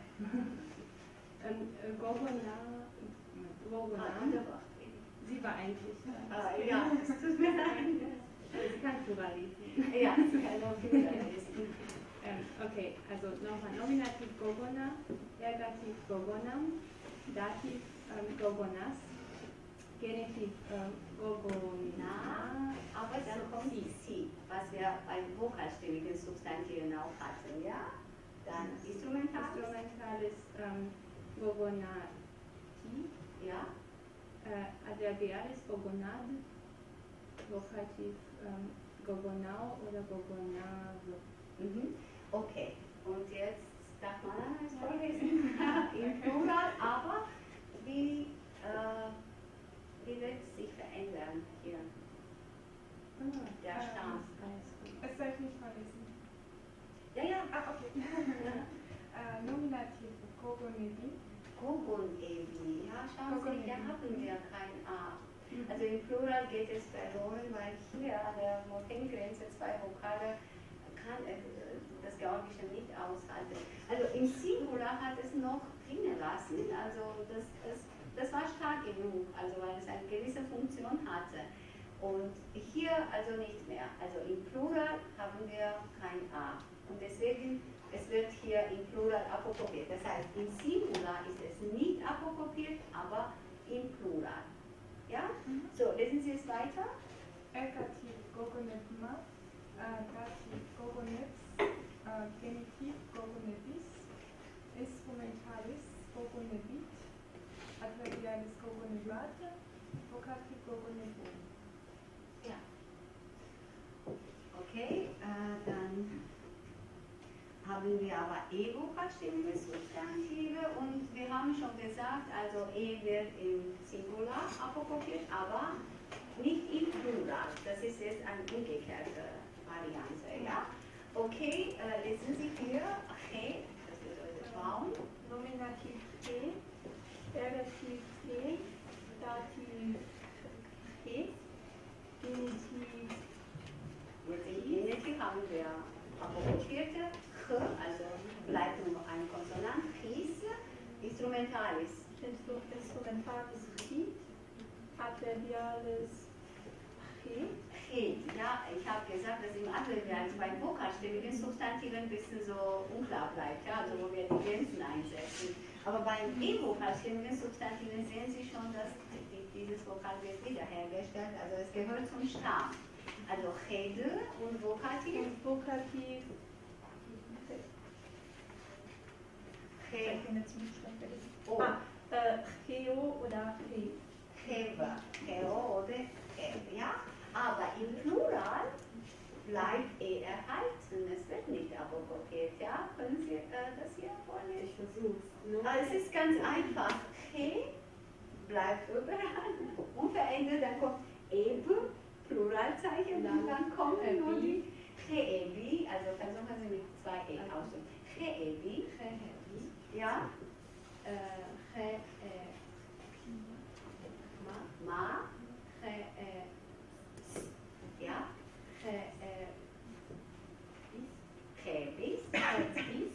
ähm, äh, Gogona. Gogona. Ah, Sie war eigentlich. Äh, ja, es tut mir leid. Sie kann Plural lesen. Ja, sie kann auch Plural lesen. ähm, okay, also nochmal Nominativ Gogona, Ergativ Gogonam, Dativ ähm, Gogonas, Genitiv ähm, Gogona, aber dann kommt die Sie, was wir beim vokalstimmigen Substantiven auch hatten, ja? Dann Instrumental. Instrumental ist ähm, Gogonati, ja? äh, Adverbial ist Gogonad, Vokativ ähm, Gogonau oder Gogonave. Mhm. Okay, und jetzt darf man eines vorlesen, im Plural, aber wie, äh, wie wird es sich verändern hier? Ah, Der Stamm. Es soll ich nicht vorlesen. Ja, ja. Ah, okay. äh, Nominativ Gogonebi. Gogon-Ebi, ja, schauen Sie, hier haben wir kein A. Mhm. Also im Plural geht es verloren, weil hier an der Morphemgrenze zwei Vokale kann äh, das Georgische nicht aushalten. Also im Singular hat es noch drinnen lassen, also das, das, das war stark genug, also weil es eine gewisse Funktion hatte. Und hier also nicht mehr. Also im Plural haben wir kein A. Und deswegen, es wird hier im Plural apokopiert. Das heißt, im Singular ist es nicht apokopiert, aber im Plural. Ja? Mhm. So, lesen Sie es weiter. Ergativ Gogonebma, äh, Dativ Gogoneps, äh, Genitiv Gogonebis, Instrumentalis Gogonebit, Adverbialis Gogonebat, Vokativ Gogonebum. Ja. Okay, äh, dann haben wir aber E-vokalstimmige Substantive und wir haben schon gesagt, also E wird im Singular apokopiert, aber nicht im Plural. Das ist jetzt eine umgekehrte Variante. Ja? Okay, äh, lesen Sie hier, He, das bedeutet Baum. Nominativ He, Ergativ He, Dativ He, Genitiv Jetzt im Genitiv haben wir apokopierte Ch, also bleibt nur noch ein Konsonant, Chis, Instrumentalis. Instrumentalis Chit, Adverbialis Chit. Chit, ja, ich habe gesagt, dass im Adverbial bei vokalstimmigen Substantiven ein bisschen so unklar bleibt, ja, also wo wir die Grenzen einsetzen. Aber bei E-vokalstimmigen Substantiven sehen Sie schon, dass die, dieses Vokal wird wiederhergestellt, also es gehört zum Stamm. Also Chede und Vokativ. Und Vokativ. Che, Oh. Ah, äh, Cheo oder He. Cheva, Cheo oder Chev, ja. Aber im Plural bleibt E erhalten, es wird nicht apokopiert, ja. Können Sie äh, das hier vorlesen? Ich versuch's. Ah, es ist ganz einfach. Che bleibt überall unverändert, dann kommt Ebe, Pluralzeichen, und dann kommen nur die Cheebi, also versuchen Sie mit zwei E auszusprechen. Cheebi, ja, äh, Che, äh, Ma, Ma, Che, äh, ja, Che, äh, Chebis, Chebis,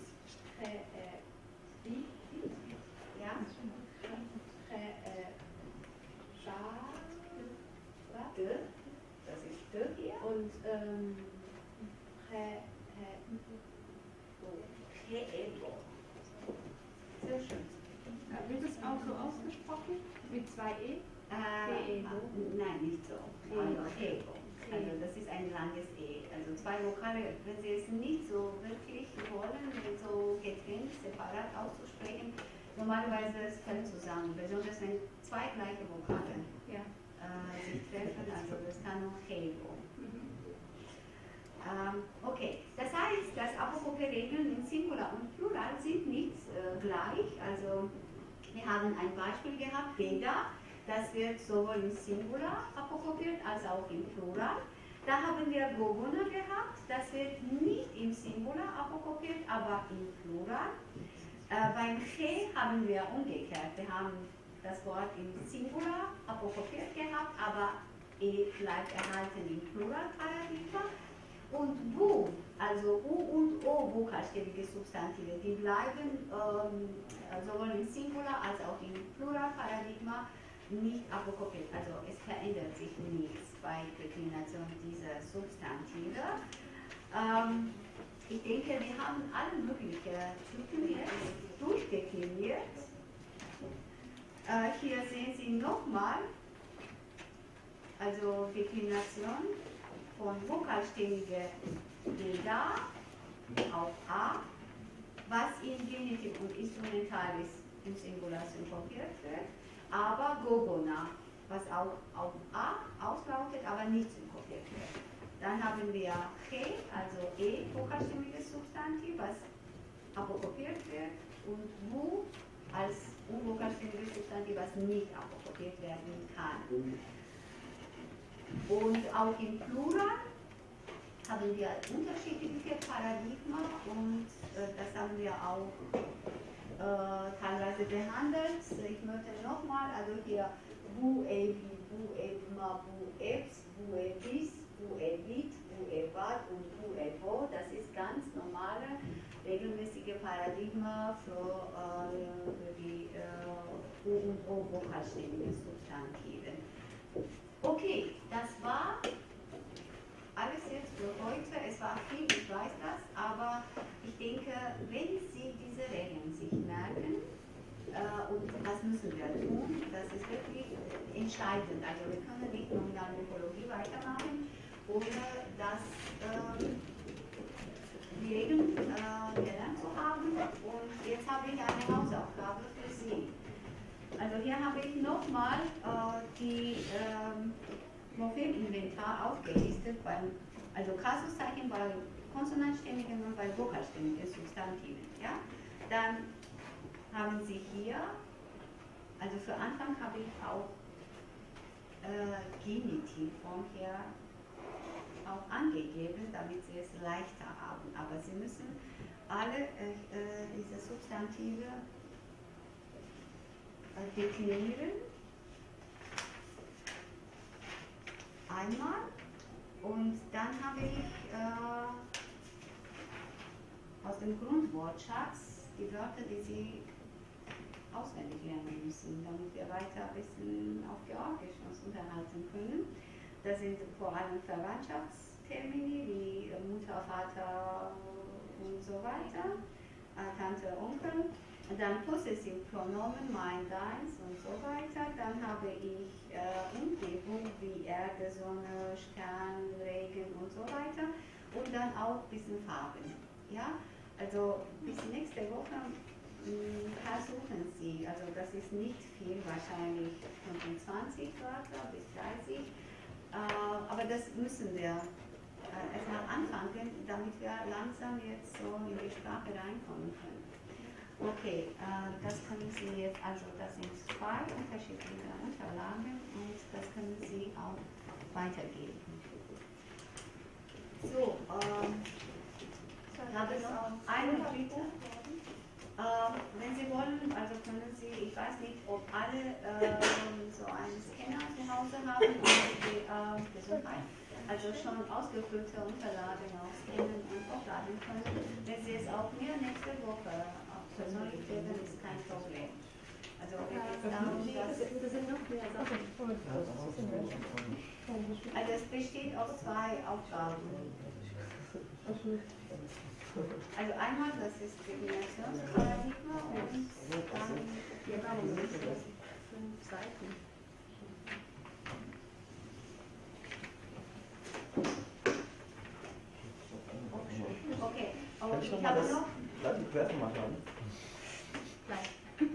ähm, He, He, oh, Heebo. Sehr schön. Äh, Wird es auch so ausgesprochen? Mit zwei E? Äh, Heebo. nein, nicht so. Also Heebo. Also das ist ein langes E. Also zwei Vokale, wenn Sie es nicht so wirklich wollen, so getrennt, separat auszusprechen, normalerweise es fällt zusammen, besonders wenn zwei gleiche Vokale Ja. äh, sich treffen, also das kann nur Heebo. Mhm. Ähm, okay, das heißt, dass Apokopie-Regeln in Singular und Plural sind nicht äh, gleich. Also wir haben ein Beispiel gehabt, Beda. Das wird sowohl im Singular apokopiert als auch im Plural. Da haben wir Gogona gehabt, das wird nicht im Singular apokopiert, aber im Plural. Äh, beim Che haben wir umgekehrt. Wir haben das Wort im Singular apokopiert gehabt, aber E bleibt erhalten im Pluralparadigma. Und Bu, also U und O vokalständige Substantive, die bleiben ähm, sowohl im Singular als auch im Pluralparadigma nicht apokopiert, also es verändert sich nichts bei Deklination dieser Substantive. Ähm, ich denke, wir haben alle möglichen Typen jetzt durchdekliniert. Äh, hier sehen Sie nochmal, also Deklination von vokalständige Da auf A, was in Genitiv und Instrumentalis im Singular synkopiert wird. Aber Gogona, was auch auf A auslautet, aber nicht synkopiert wird. Dann haben wir Che, also E, vokalstimmiges Substantiv, was apokopiert wird, und Bu als unvokalstimmiges Substantiv, was nicht apokopiert werden kann. Und auch im Plural haben wir unterschiedliche Paradigma und äh, das haben wir auch Äh, teilweise behandelt. Ich möchte nochmal, also hier Bu Ebi, Bu Ebma, Bu Ebs, Bu Ebis, Bu Ebit, Bu Ebat und Bu Ebo. Das ist ganz normale, regelmäßige Paradigma für, äh, für die äh, U und O vokalständigen Substantiven. Okay, das war alles jetzt für heute. Es war viel, ich weiß das, aber ich denke, wenn Sie diese Regeln sich merken, äh, und was müssen wir tun, das ist wirklich entscheidend. Also wir können nicht Nominalmorphologie weitermachen, ohne dass äh, die Regeln äh, gelernt zu haben. Und jetzt habe ich eine Hausaufgabe für Sie. Also hier habe ich nochmal äh, die ähm, Morpheminventar aufgelistet, beim, also Kasuszeichen bei konsonantstämmigen und bei vokalstämmigen Substantiven. Ja? Dann haben Sie hier, also für Anfang habe ich auch äh, Genitivform hier auch angegeben, damit Sie es leichter haben. Aber Sie müssen alle äh, äh, diese Substantive äh, deklinieren. Einmal und dann habe ich äh, aus dem Grundwortschatz die Wörter, die Sie auswendig lernen müssen, damit wir weiter ein bisschen auf Georgisch uns unterhalten können. Das sind vor allem Verwandtschaftstermini wie Mutter, Vater und so weiter, Tante, Onkel. Dann Possessivpronomen, mein, deins und so weiter. Dann habe ich äh, Umgebung wie Erde, Sonne, Stern, Regen und so weiter. Und dann auch ein bisschen Farben. Ja? Also bis nächste Woche mh, versuchen Sie, also das ist nicht viel, wahrscheinlich fünfundzwanzig Wörter bis dreißig. Äh, aber das müssen wir äh, erstmal anfangen, damit wir langsam jetzt so in die Sprache reinkommen können. Okay, äh, das können Sie jetzt, also das sind zwei unterschiedliche Unterlagen und das können Sie auch weitergeben. So, ähm, ich habe noch eine Bitte. Äh, wenn Sie wollen, also können Sie, ich weiß nicht, ob alle äh, so einen Scanner zu Hause haben, also die äh, Gesundheit, also schon ausgefüllte Unterlagen auch scannen und hochladen können. Wenn Sie es auch mir nächste Woche persönlich geben, ist kein Problem. Also geht es darum, dass Das sind noch mehr Sachen. also es besteht aus zwei Aufgaben. Also einmal das ist Kombinationsparadigma und dann Wir haben fünf Seiten. okay, Kann und ich ich nochmal habe das noch gleiche Quer gemacht haben? gleich.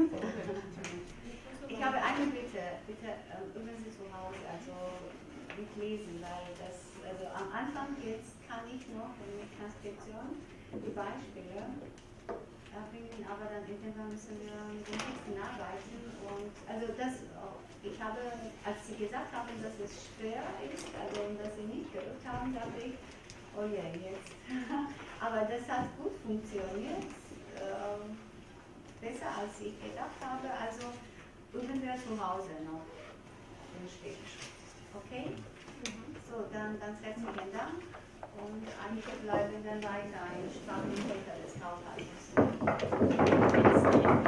Ich habe eine Bitte, bitte ähm, üben Sie zu Hause, also mitlesen, weil das, also am Anfang jetzt kann ich noch mit Transkription die Beispiele bringen, aber dann irgendwann müssen wir mit den Texten arbeiten und also das, ich habe, als Sie gesagt haben, dass es schwer ist, also dass Sie nicht gerückt haben, dachte ich, oh ja, jetzt. Aber das hat gut funktioniert, äh, besser als ich gedacht habe, also üben wir zu Hause noch im Stück. Okay? So, dann ganz herzlichen Dank und einige bleiben dann weiter in Sprachen des Haushaltes.